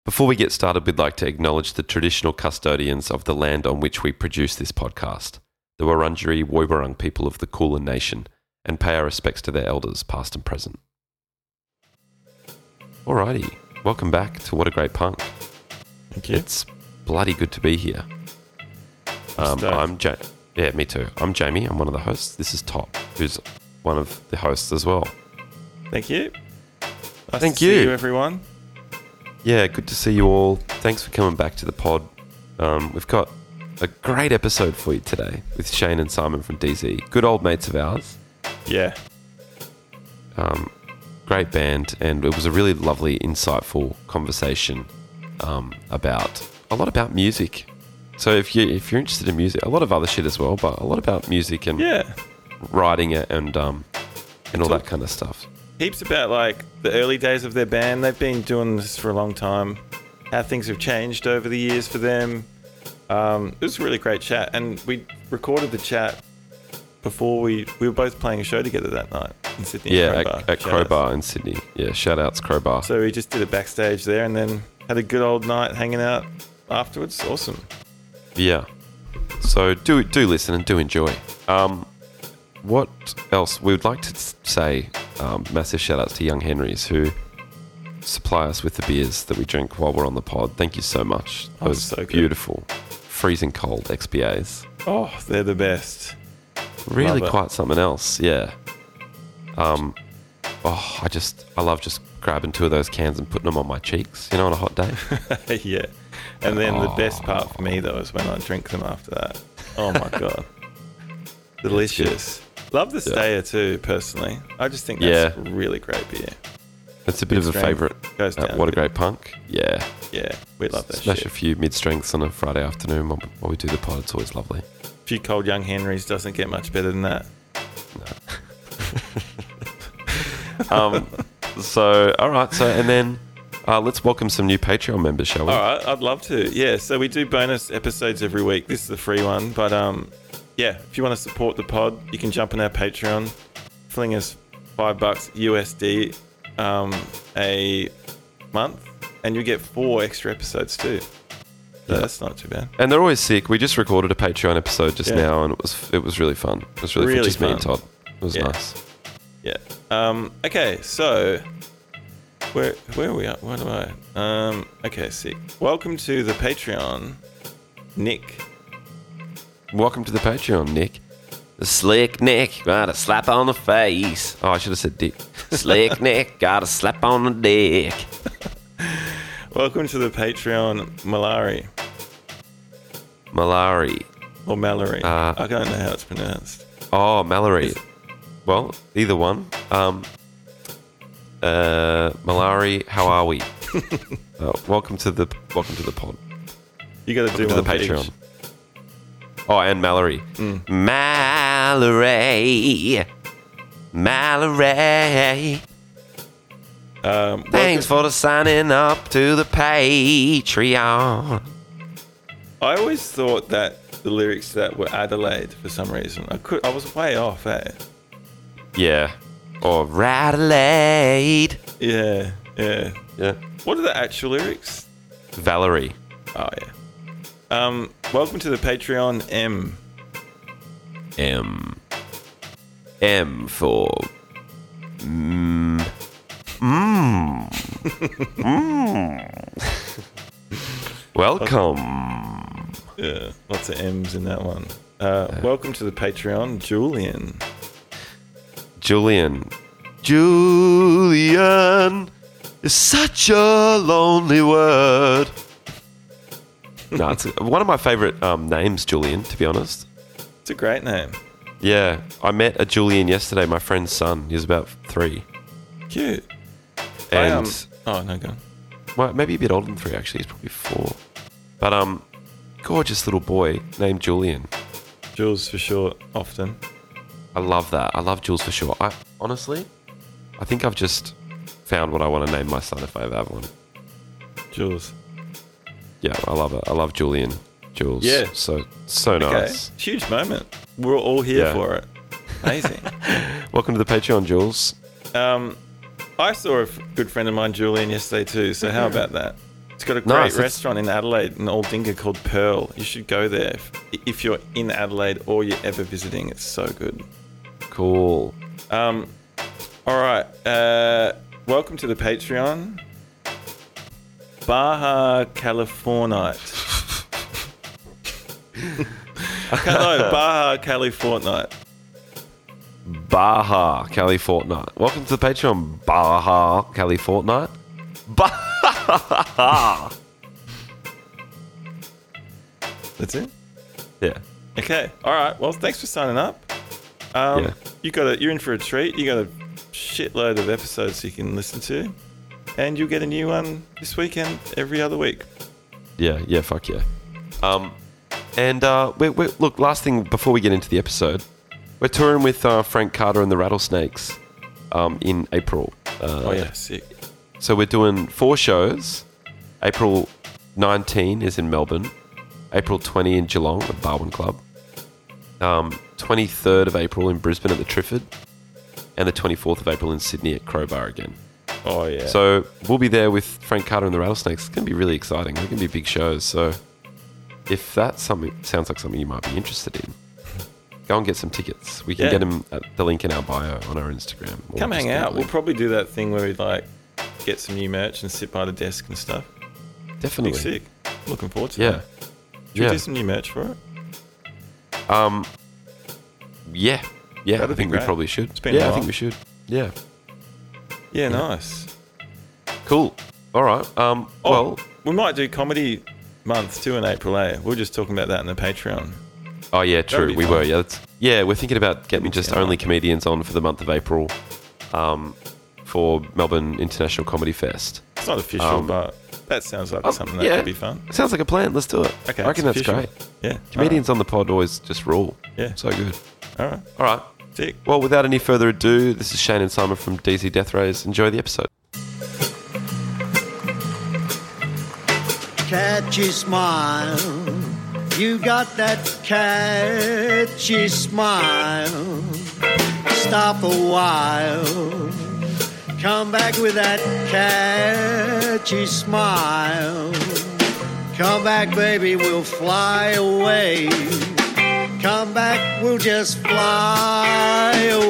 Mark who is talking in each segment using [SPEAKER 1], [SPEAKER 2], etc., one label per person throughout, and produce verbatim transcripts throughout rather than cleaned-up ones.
[SPEAKER 1] Before we get started, we'd like to acknowledge the traditional custodians of the land on which we produce this podcast, the Wurundjeri Woiwurrung people of the Kulin Nation, and pay our respects to their elders, past and present. Alrighty, welcome back to What a Great Punk.
[SPEAKER 2] Thank you.
[SPEAKER 1] It's bloody good to be here. Um, I'm ja- yeah, me too. I'm Jamie. I'm one of the hosts. This is Top, who's one of the hosts as well.
[SPEAKER 2] Thank you. Nice
[SPEAKER 1] Thank
[SPEAKER 2] to
[SPEAKER 1] you.
[SPEAKER 2] see you, everyone.
[SPEAKER 1] Yeah, good to see you all. Thanks for coming back to the pod. Um, we've got a great episode for you today with Shane and Simon from D Z. Good old mates of ours.
[SPEAKER 2] Yeah.
[SPEAKER 1] Um, great band, and it was a really lovely, insightful conversation um, about a lot about music. So if you if you're interested in music, a lot of other shit as well, but a lot about music and
[SPEAKER 2] Yeah.
[SPEAKER 1] writing it and um, and all
[SPEAKER 2] Talk-
[SPEAKER 1] that kind of stuff.
[SPEAKER 2] Heaps about like the early days of their band. They've been doing this for a long time. How things have changed over the years for them. Um, it was a really great chat, and we recorded the chat before we we were both playing a show together that night in Sydney.
[SPEAKER 1] Yeah,
[SPEAKER 2] Crowbar.
[SPEAKER 1] at, at
[SPEAKER 2] Shout
[SPEAKER 1] Crowbar
[SPEAKER 2] outs.
[SPEAKER 1] in Sydney. Yeah, shout outs Crowbar.
[SPEAKER 2] So we just did it backstage there, and then had a good old night hanging out afterwards. Awesome.
[SPEAKER 1] Yeah. So do do listen and do enjoy. Um, what else? We would like to say um, massive shout outs to Young Henrys who supply us with the beers that we drink while we're on the pod. Thank you so much.
[SPEAKER 2] Oh,
[SPEAKER 1] Those
[SPEAKER 2] so good.
[SPEAKER 1] beautiful, freezing cold X P As.
[SPEAKER 2] Oh, they're the best.
[SPEAKER 1] Really
[SPEAKER 2] Love it.
[SPEAKER 1] quite something else. Yeah. Um, oh, I just, I love just grabbing two of those cans and putting them on my cheeks, you know, on a hot day.
[SPEAKER 2] Yeah. And then the best
[SPEAKER 1] Oh.
[SPEAKER 2] part for me, though, is when I drink them after that. Oh, my God. Delicious. Love the Stayer, too, personally. I just think that's
[SPEAKER 1] Yeah.
[SPEAKER 2] really great beer.
[SPEAKER 1] It's a bit of a
[SPEAKER 2] Mid-strength.
[SPEAKER 1] favourite.
[SPEAKER 2] Goes
[SPEAKER 1] Uh,
[SPEAKER 2] down.
[SPEAKER 1] what a great punk. Yeah.
[SPEAKER 2] Yeah, we love that
[SPEAKER 1] Smash
[SPEAKER 2] shit.
[SPEAKER 1] a few mid-strengths on a Friday afternoon while while we do the pod. It's always lovely.
[SPEAKER 2] A few cold Young Henrys doesn't get much better than that.
[SPEAKER 1] Um, so, all right. So, and then uh, let's welcome some new Patreon members, shall we?
[SPEAKER 2] All right, I'd love to. Yeah, so we do bonus episodes every week. This is the free one. But um, yeah, if you want to support the pod, you can jump on our Patreon, fling us five bucks U S D um, a month, and you get four extra episodes too. So
[SPEAKER 1] Yeah.
[SPEAKER 2] that's not too bad.
[SPEAKER 1] And they're always sick. We just recorded a Patreon episode just
[SPEAKER 2] Yeah.
[SPEAKER 1] now, and it was it was really fun. It was really, fun.
[SPEAKER 2] Really
[SPEAKER 1] Just me and
[SPEAKER 2] fun.
[SPEAKER 1] Todd. It was
[SPEAKER 2] Yeah.
[SPEAKER 1] nice.
[SPEAKER 2] Yeah. Um, okay, so where where are we at? What am I? Um, okay, sick. Welcome to the Patreon, Nick.
[SPEAKER 1] Welcome to the Patreon, Nick. The slick Nick got a slap on the face. Oh, I should have said dick. Slick Nick got a slap on the dick.
[SPEAKER 2] Welcome to the Patreon, Malari
[SPEAKER 1] Malari.
[SPEAKER 2] or Mallory.
[SPEAKER 1] Uh,
[SPEAKER 2] I don't know how it's pronounced.
[SPEAKER 1] Oh, Mallory.
[SPEAKER 2] Is-
[SPEAKER 1] Well, either one. Um, uh, Malari, how are we? uh, welcome to the welcome to the pod.
[SPEAKER 2] You got to do
[SPEAKER 1] Welcome to
[SPEAKER 2] one
[SPEAKER 1] the
[SPEAKER 2] for
[SPEAKER 1] Patreon.
[SPEAKER 2] each.
[SPEAKER 1] Oh, and Mallory.
[SPEAKER 2] Mm.
[SPEAKER 1] Mallory. Mallory.
[SPEAKER 2] Um,
[SPEAKER 1] Thanks
[SPEAKER 2] welcome-
[SPEAKER 1] for the signing up to the Patreon.
[SPEAKER 2] I always thought that the lyrics to that were Adelaide for some reason. I could. I was way off. Eh?
[SPEAKER 1] Yeah. Or Radelaide.
[SPEAKER 2] Yeah. Yeah.
[SPEAKER 1] Yeah.
[SPEAKER 2] What are the actual lyrics?
[SPEAKER 1] Valerie.
[SPEAKER 2] Oh yeah. Um, welcome to the Patreon, M.
[SPEAKER 1] M. M for. Mm. Mm. mm. Welcome.
[SPEAKER 2] Yeah, lots of M's in that one. Uh, welcome to the Patreon, Julian.
[SPEAKER 1] Julian. Julian is such a lonely word. No, it's one of my favourite um, names, Julian, to be honest.
[SPEAKER 2] It's a great name.
[SPEAKER 1] Yeah, I met a Julian yesterday, my friend's son. He was about three.
[SPEAKER 2] Cute.
[SPEAKER 1] And,
[SPEAKER 2] I, um, oh no, go on.
[SPEAKER 1] well, maybe a bit older than three, actually. He's probably four. But, um, gorgeous little boy named Julian.
[SPEAKER 2] Jules for short, often.
[SPEAKER 1] I love that. I love Jules for sure. I honestly, I think I've just found what I want to name my son if I ever have one.
[SPEAKER 2] Jules.
[SPEAKER 1] Yeah, I love it. I love Julian. Jules.
[SPEAKER 2] Yeah.
[SPEAKER 1] So, so
[SPEAKER 2] Okay.
[SPEAKER 1] nice.
[SPEAKER 2] Huge moment. We're all here
[SPEAKER 1] Yeah.
[SPEAKER 2] for it. Amazing.
[SPEAKER 1] Welcome to the Patreon, Jules.
[SPEAKER 2] um, I saw a f- good friend of mine, Julian, yesterday too. So how about that? It's got a great
[SPEAKER 1] Nice, that's-
[SPEAKER 2] restaurant in Adelaide, in Aldinga, called Pearl. You should go there if, if you're in Adelaide or you're ever visiting. It's so good.
[SPEAKER 1] Cool.
[SPEAKER 2] Um, all right. Uh, welcome to the Patreon. Baja Californite. I can't know. Baja Californite.
[SPEAKER 1] Baja Cali Fortnite. Welcome to the Patreon, Baja Cali Fortnite. Baja.
[SPEAKER 2] That's it?
[SPEAKER 1] Yeah.
[SPEAKER 2] Okay. All right. Well, thanks for signing up. Um,
[SPEAKER 1] Yeah.
[SPEAKER 2] you got a, you're in for a treat. You got a shitload of episodes you can listen to, and you'll get a new one this weekend every other week.
[SPEAKER 1] Yeah, yeah, fuck yeah. Um, and uh, we we look, last thing before we get into the episode, we're touring with uh, Frank Carter and the Rattlesnakes um, in April. Uh,
[SPEAKER 2] Oh yeah, sick.
[SPEAKER 1] So we're doing four shows. April nineteenth is in Melbourne. April twentieth in Geelong at Barwon Club. Um, twenty-third of April in Brisbane at the Triffid. And the twenty-fourth of April in Sydney at Crowbar again.
[SPEAKER 2] Oh yeah.
[SPEAKER 1] So we'll be there with Frank Carter and the Rattlesnakes. It's going to be really exciting. They're going to be big shows. So if that something sounds like something you might be interested in, go and get some tickets. We can
[SPEAKER 2] Yeah.
[SPEAKER 1] get them at the link in our bio on our Instagram. Or
[SPEAKER 2] Come
[SPEAKER 1] just
[SPEAKER 2] hang
[SPEAKER 1] get
[SPEAKER 2] out.
[SPEAKER 1] the
[SPEAKER 2] We'll
[SPEAKER 1] link.
[SPEAKER 2] probably do that thing where we like get some new merch and sit by the desk and stuff. Be
[SPEAKER 1] Definitely.
[SPEAKER 2] sick. Looking forward to
[SPEAKER 1] Yeah.
[SPEAKER 2] that. Should we
[SPEAKER 1] Yeah.
[SPEAKER 2] do some new merch for it?
[SPEAKER 1] Um. Yeah. Yeah.
[SPEAKER 2] That'd
[SPEAKER 1] I
[SPEAKER 2] be
[SPEAKER 1] think we
[SPEAKER 2] great.
[SPEAKER 1] probably should.
[SPEAKER 2] It's been a
[SPEAKER 1] yeah, I
[SPEAKER 2] while.
[SPEAKER 1] think we should. Yeah.
[SPEAKER 2] Yeah, nice.
[SPEAKER 1] Cool. All right. Um.
[SPEAKER 2] Oh,
[SPEAKER 1] Well.
[SPEAKER 2] we might do comedy month too in April, eh? We were just talking about that in the Patreon.
[SPEAKER 1] Oh yeah. True.
[SPEAKER 2] be
[SPEAKER 1] We
[SPEAKER 2] fun.
[SPEAKER 1] were. Yeah. That's, yeah. We're thinking about getting just
[SPEAKER 2] Yeah.
[SPEAKER 1] only comedians on for the month of April. Um. For Melbourne International Comedy Fest.
[SPEAKER 2] It's not official,
[SPEAKER 1] Um,
[SPEAKER 2] but that sounds like
[SPEAKER 1] oh,
[SPEAKER 2] something that
[SPEAKER 1] yeah.
[SPEAKER 2] could be fun.
[SPEAKER 1] Sounds like a plan. Let's do it.
[SPEAKER 2] Okay,
[SPEAKER 1] I reckon
[SPEAKER 2] it's
[SPEAKER 1] that's
[SPEAKER 2] official.
[SPEAKER 1] great.
[SPEAKER 2] Yeah.
[SPEAKER 1] Comedians on the pod always just rule.
[SPEAKER 2] Yeah.
[SPEAKER 1] So good.
[SPEAKER 2] All right.
[SPEAKER 1] All right.
[SPEAKER 2] Sick.
[SPEAKER 1] Well, without any further ado, this is Shane and Simon from D Z Death Rays. Enjoy the episode.
[SPEAKER 3] Catchy smile, you got that catchy smile. Stop a while, come back with that catchy smile. Come back, baby, we'll fly away. Come back, we'll just fly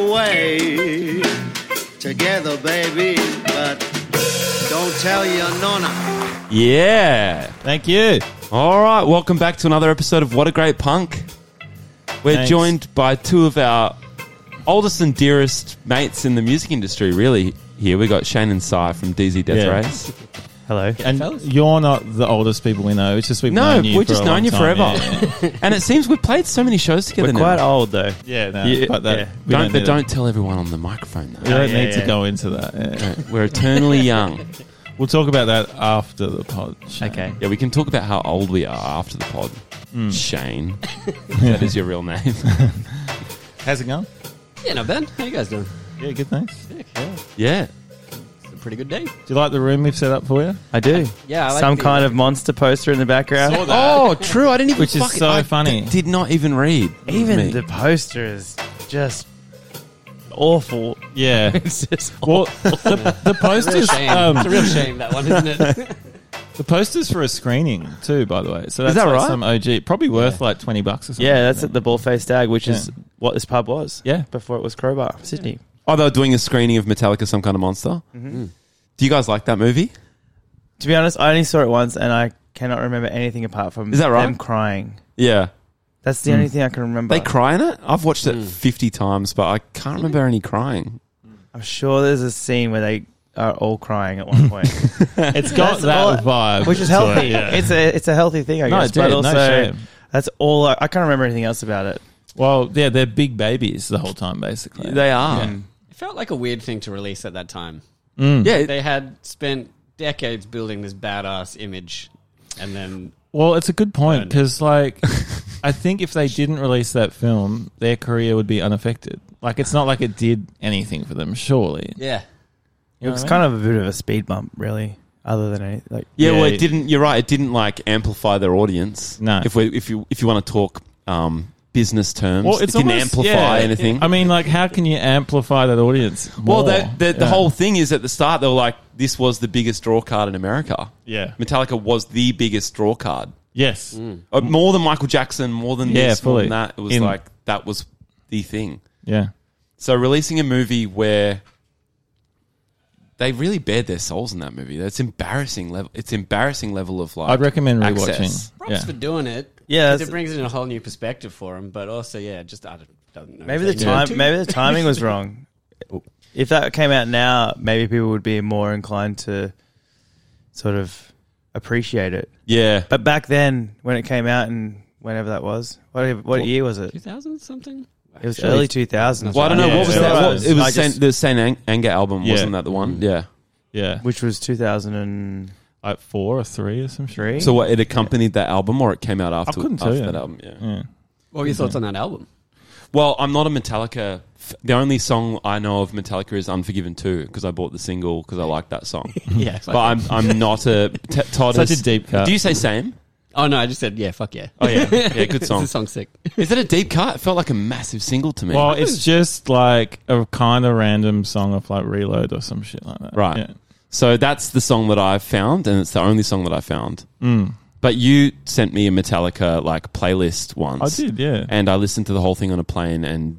[SPEAKER 3] away. Together, baby, but don't tell your nonna.
[SPEAKER 4] Yeah.
[SPEAKER 5] Thank you.
[SPEAKER 4] All right. Welcome back to another episode of What a Great Punk. We're
[SPEAKER 5] Thanks.
[SPEAKER 4] joined by two of our oldest and dearest mates in the music industry, really. Here we got Shane and Si from D Z Death
[SPEAKER 5] Yeah.
[SPEAKER 4] Rays.
[SPEAKER 5] Hello. And you're not the oldest people we know. It's just we've
[SPEAKER 4] No,
[SPEAKER 5] known you
[SPEAKER 4] we've
[SPEAKER 5] for
[SPEAKER 4] just
[SPEAKER 5] a
[SPEAKER 4] known
[SPEAKER 5] long
[SPEAKER 4] you
[SPEAKER 5] time.
[SPEAKER 4] forever.
[SPEAKER 5] Yeah, yeah.
[SPEAKER 4] And it seems we've played so many shows together
[SPEAKER 6] We're
[SPEAKER 4] now.
[SPEAKER 6] quite old though.
[SPEAKER 5] Yeah, no,
[SPEAKER 4] Yeah,
[SPEAKER 5] but that,
[SPEAKER 6] yeah.
[SPEAKER 5] we
[SPEAKER 4] Don't,
[SPEAKER 5] don't,
[SPEAKER 4] but
[SPEAKER 5] need
[SPEAKER 4] don't
[SPEAKER 5] it.
[SPEAKER 4] tell everyone on the microphone,
[SPEAKER 5] We
[SPEAKER 4] though.
[SPEAKER 5] don't
[SPEAKER 6] yeah,
[SPEAKER 5] need to
[SPEAKER 6] yeah.
[SPEAKER 5] go into that. Yeah.
[SPEAKER 4] We're eternally young.
[SPEAKER 5] We'll talk about that after the pod. Shane.
[SPEAKER 6] Okay.
[SPEAKER 4] Yeah, we can talk about how old we are after the pod.
[SPEAKER 5] Mm.
[SPEAKER 4] Shane. That is your real name.
[SPEAKER 5] How's it going?
[SPEAKER 6] Yeah, not bad. How you guys doing?
[SPEAKER 5] Yeah, good, thanks.
[SPEAKER 6] Sick, yeah.
[SPEAKER 4] Yeah.
[SPEAKER 6] It's a pretty good day.
[SPEAKER 5] Do you like the room we've set up for you?
[SPEAKER 6] I do. Yeah, I like
[SPEAKER 7] Some
[SPEAKER 6] the-
[SPEAKER 7] kind of monster poster in the background.
[SPEAKER 5] Saw that.
[SPEAKER 4] Oh, true. I didn't even
[SPEAKER 5] Which is
[SPEAKER 4] fucking-
[SPEAKER 5] so
[SPEAKER 4] I
[SPEAKER 5] funny.
[SPEAKER 4] d- did not even read.
[SPEAKER 7] Even
[SPEAKER 4] Me.
[SPEAKER 7] the poster is just awful.
[SPEAKER 5] Yeah.
[SPEAKER 7] It's just
[SPEAKER 5] Well,
[SPEAKER 7] awful.
[SPEAKER 5] the, the
[SPEAKER 6] Real
[SPEAKER 5] posters,
[SPEAKER 6] shame.
[SPEAKER 5] um,
[SPEAKER 6] it's a real shame, that one, isn't it?
[SPEAKER 5] the posters for a screening too, by the way. So that's
[SPEAKER 4] that
[SPEAKER 5] like
[SPEAKER 4] right?
[SPEAKER 5] some O G, probably worth like twenty bucks or something.
[SPEAKER 7] Yeah, that's at the Ballface Stag, which is
[SPEAKER 5] Yeah.
[SPEAKER 7] what this pub was.
[SPEAKER 5] Yeah.
[SPEAKER 7] Before it was Crowbar, Sydney.
[SPEAKER 4] Oh, they were doing a screening of Metallica, Some Kind of Monster.
[SPEAKER 7] Mm-hmm.
[SPEAKER 4] Do you guys like that movie?
[SPEAKER 7] To be honest, I only saw it once and I cannot remember anything apart from
[SPEAKER 4] Is that right?
[SPEAKER 7] them crying.
[SPEAKER 4] Yeah.
[SPEAKER 7] That's the only thing I can remember.
[SPEAKER 4] They cry in it? I've watched it
[SPEAKER 6] Mm.
[SPEAKER 4] fifty times, but I can't remember any crying.
[SPEAKER 7] I'm sure there's a scene where they are all crying at one point,
[SPEAKER 5] It's got
[SPEAKER 7] That's
[SPEAKER 5] that
[SPEAKER 7] all-
[SPEAKER 5] vibe,
[SPEAKER 7] which is
[SPEAKER 5] to
[SPEAKER 7] healthy.
[SPEAKER 5] it, yeah.
[SPEAKER 7] It's a it's a healthy thing, I
[SPEAKER 5] no,
[SPEAKER 7] guess.
[SPEAKER 5] it did.
[SPEAKER 7] But
[SPEAKER 5] No
[SPEAKER 7] also,
[SPEAKER 5] shame.
[SPEAKER 7] that's all. I, I can't remember anything else about it.
[SPEAKER 5] Well, yeah, they're big babies the whole time, basically.
[SPEAKER 4] They are.
[SPEAKER 5] Yeah.
[SPEAKER 6] It felt like a weird thing to release at that time.
[SPEAKER 5] Mm.
[SPEAKER 4] Yeah.
[SPEAKER 6] They had spent decades building this badass image, and then
[SPEAKER 5] Well, it's a good point
[SPEAKER 6] Burned.
[SPEAKER 5] because, like, I think if they didn't release that film, their career would be unaffected. Like, it's not like it did anything for them, surely.
[SPEAKER 6] yeah,
[SPEAKER 7] It was kind of a bit of a speed bump, really. Other than anything, like
[SPEAKER 4] Yeah, well,
[SPEAKER 5] Yeah.
[SPEAKER 4] it didn't. You're right. It didn't like amplify their audience.
[SPEAKER 5] No.
[SPEAKER 4] If we, if you, if you want to talk um, business terms.
[SPEAKER 5] Well, it's
[SPEAKER 4] it didn't
[SPEAKER 5] almost-
[SPEAKER 4] amplify
[SPEAKER 5] yeah.
[SPEAKER 4] anything.
[SPEAKER 5] I mean, like, how can you amplify that audience?
[SPEAKER 4] well,
[SPEAKER 5] more?
[SPEAKER 4] that, the, the
[SPEAKER 5] Yeah.
[SPEAKER 4] whole thing is at the start they were like, this was the biggest draw card in America.
[SPEAKER 5] Yeah.
[SPEAKER 4] Metallica was the biggest draw card.
[SPEAKER 5] Yes.
[SPEAKER 4] Uh, more than Michael Jackson, more than
[SPEAKER 5] Yeah,
[SPEAKER 4] this, more
[SPEAKER 5] fully.
[SPEAKER 4] than that. It was
[SPEAKER 5] In-
[SPEAKER 4] like, that was the thing.
[SPEAKER 5] Yeah.
[SPEAKER 4] So releasing a movie where they really bared their souls in that movie. That's embarrassing level. It's embarrassing level of like.
[SPEAKER 5] I'd recommend rewatching.
[SPEAKER 4] access.
[SPEAKER 6] Props
[SPEAKER 5] Yeah.
[SPEAKER 6] for doing it.
[SPEAKER 7] Yeah,
[SPEAKER 6] 'Cause
[SPEAKER 7] that's-
[SPEAKER 6] it brings in a whole new perspective for him. But also, yeah, just I don't, don't know.
[SPEAKER 7] Maybe
[SPEAKER 6] if
[SPEAKER 7] the
[SPEAKER 6] they need to.
[SPEAKER 7] time, maybe the timing was wrong. If that came out now, maybe people would be more inclined to sort of appreciate it.
[SPEAKER 4] Yeah.
[SPEAKER 7] But back then, when it came out, and whenever that was, what what year was it?
[SPEAKER 6] two thousand something.
[SPEAKER 7] It was early two thousands.
[SPEAKER 4] Well, I don't know
[SPEAKER 5] Yeah.
[SPEAKER 4] what was
[SPEAKER 5] Yeah.
[SPEAKER 4] that. What, it was
[SPEAKER 7] I
[SPEAKER 4] Saint,
[SPEAKER 7] just-
[SPEAKER 4] the Saint Ang- Anger album,
[SPEAKER 5] Yeah.
[SPEAKER 4] wasn't that the one? Yeah.
[SPEAKER 5] Yeah.
[SPEAKER 7] which was two thousand and
[SPEAKER 5] Like four or three or some shit.
[SPEAKER 7] three.
[SPEAKER 4] So what? It accompanied that album, or it came out after?
[SPEAKER 5] couldn't tell
[SPEAKER 4] after
[SPEAKER 5] you.
[SPEAKER 4] that album. Yeah.
[SPEAKER 5] Yeah.
[SPEAKER 6] What were your thoughts on that album?
[SPEAKER 4] Well, I'm not a Metallica. F- the only song I know of Metallica is "Unforgiven" two because I bought the single because I like that song.
[SPEAKER 6] Yeah.
[SPEAKER 4] But I'm I'm not a t- Todd.
[SPEAKER 5] Such
[SPEAKER 4] is-
[SPEAKER 5] a deep cut.
[SPEAKER 4] Do you say same?
[SPEAKER 6] Oh no, I just said yeah. Fuck yeah.
[SPEAKER 4] Oh yeah, yeah, good song.
[SPEAKER 6] the song's sick.
[SPEAKER 4] Is it a deep cut? It felt like a massive single to me.
[SPEAKER 5] Well, it's just like a kind of random song of like Reload or some shit like that.
[SPEAKER 4] Right.
[SPEAKER 5] Yeah.
[SPEAKER 4] So that's the song that I found, and it's the only song that I found.
[SPEAKER 5] Mm.
[SPEAKER 4] But you sent me a Metallica like playlist once.
[SPEAKER 5] I did, yeah.
[SPEAKER 4] And I listened to the whole thing on a plane, and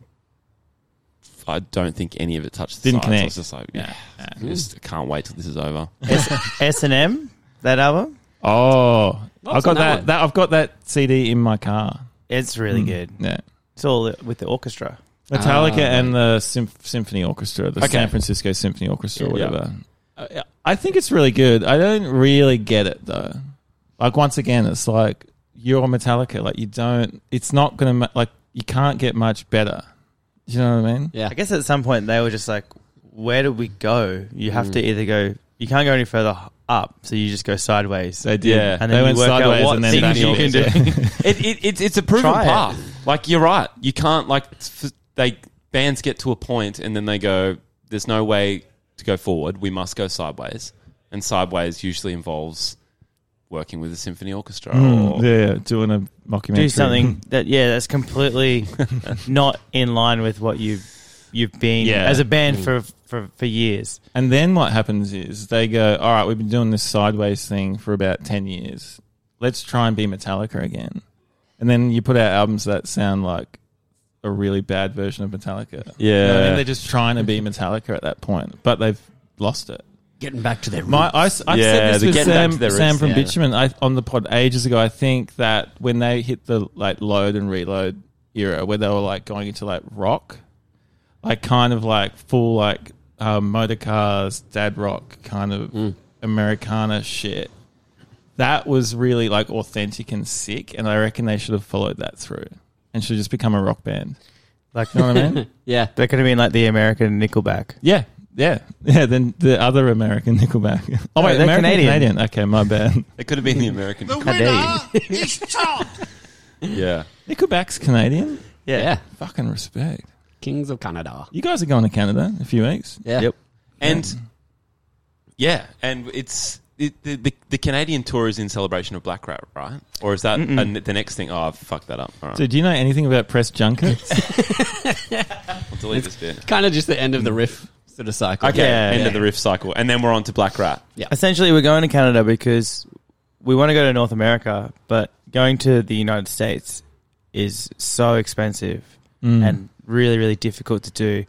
[SPEAKER 4] I don't think any of it touched the
[SPEAKER 5] Didn't
[SPEAKER 4] sides. I
[SPEAKER 5] connect.
[SPEAKER 4] was just like, yeah, I just can't wait till this is over.
[SPEAKER 7] S and M, that album,
[SPEAKER 5] Oh,
[SPEAKER 6] What's
[SPEAKER 5] I've got
[SPEAKER 6] on that
[SPEAKER 5] that,
[SPEAKER 6] one?
[SPEAKER 5] that. I've got that C D in my car.
[SPEAKER 7] it's really
[SPEAKER 5] Mm.
[SPEAKER 7] good.
[SPEAKER 5] Yeah.
[SPEAKER 7] It's all with the orchestra.
[SPEAKER 5] Metallica
[SPEAKER 6] Ah,
[SPEAKER 5] and the Symph- Symphony Orchestra, the
[SPEAKER 4] Okay.
[SPEAKER 5] San Francisco Symphony Orchestra, or
[SPEAKER 4] Yeah.
[SPEAKER 5] whatever. Uh, I think it's really good. I don't really get it though. Like once again, it's like you're Metallica. Like you don't. It's not gonna ma- like you can't get much better. You know what I mean?
[SPEAKER 6] Yeah.
[SPEAKER 7] I guess at some point they were just like, "Where do we go? You have to either go. You can't go any further up, so you just go sideways."
[SPEAKER 5] They did.
[SPEAKER 4] Yeah.
[SPEAKER 7] And
[SPEAKER 5] they
[SPEAKER 7] then
[SPEAKER 5] went
[SPEAKER 7] you work out
[SPEAKER 5] sideways
[SPEAKER 7] what
[SPEAKER 5] and then
[SPEAKER 7] things
[SPEAKER 5] back
[SPEAKER 7] you
[SPEAKER 5] in.
[SPEAKER 7] can do.
[SPEAKER 4] it, it, it's it's a proven
[SPEAKER 7] Try it.
[SPEAKER 4] path. Like you're right. You can't like f- they bands get to a point and then they go, "There's no way to go forward. We must go sideways." And sideways usually involves working with a symphony orchestra.
[SPEAKER 5] Mm,
[SPEAKER 4] or,
[SPEAKER 5] yeah, doing a documentary.
[SPEAKER 7] do something that yeah, that's completely not in line with what you've you've been
[SPEAKER 5] Yeah.
[SPEAKER 7] as a band for, for for years.
[SPEAKER 5] And then what happens is they go, all right, we've been doing this sideways thing for about ten years. Let's try and be Metallica again. And then you put out albums that sound like a really bad version of Metallica. You know what I
[SPEAKER 4] Yeah.
[SPEAKER 5] mean? They're just trying to be Metallica at that point, but they've lost it.
[SPEAKER 6] Getting back to their roots.
[SPEAKER 5] My, I, I
[SPEAKER 4] Yeah,
[SPEAKER 5] said this
[SPEAKER 4] they're
[SPEAKER 5] with
[SPEAKER 4] getting back
[SPEAKER 5] Sam,
[SPEAKER 4] to their
[SPEAKER 5] Sam
[SPEAKER 4] roots,
[SPEAKER 5] from
[SPEAKER 4] yeah.
[SPEAKER 5] Bitumen I, on the pod ages ago. I think that when they hit the like load and reload era, where they were like going into like rock, like kind of like full like um, motor cars, dad rock kind of
[SPEAKER 4] Mm.
[SPEAKER 5] Americana shit. That was really like authentic and sick, and I reckon they should have followed that through and should just become a rock band.
[SPEAKER 7] Like,
[SPEAKER 5] You know what I mean?
[SPEAKER 6] yeah.
[SPEAKER 7] that could have been like the American Nickelback.
[SPEAKER 5] Yeah. Yeah, yeah. Then the other American Nickelback. Oh wait,
[SPEAKER 7] they're
[SPEAKER 5] American
[SPEAKER 7] Canadian.
[SPEAKER 5] Canadian. Okay, my bad.
[SPEAKER 4] It could have been the American.
[SPEAKER 7] How dare you?
[SPEAKER 4] Yeah.
[SPEAKER 5] Nickelback's Canadian.
[SPEAKER 7] Yeah.
[SPEAKER 6] Yeah.
[SPEAKER 5] Fucking respect.
[SPEAKER 6] Kings of Canada.
[SPEAKER 5] You guys are going to Canada in a few weeks.
[SPEAKER 6] Yeah.
[SPEAKER 7] Yep.
[SPEAKER 4] And yeah, and it's it, the, the the Canadian tour is in celebration of Black Rat, right? Or is that
[SPEAKER 7] Mm-mm.
[SPEAKER 4] a, the next thing? Oh, I've fucked that up. All right,
[SPEAKER 5] So, do you know anything about press junkets?
[SPEAKER 4] I'll delete this bit.
[SPEAKER 6] Kind of just the end of the riff sort of cycle.
[SPEAKER 4] Okay,
[SPEAKER 7] Yeah.
[SPEAKER 4] end
[SPEAKER 7] Yeah.
[SPEAKER 4] of the riff cycle, and then we're on to Black Rat.
[SPEAKER 7] Essentially, we're going to Canada because we want to go to North America, but going to the United States is so expensive
[SPEAKER 5] Mm.
[SPEAKER 7] and really, really difficult to do.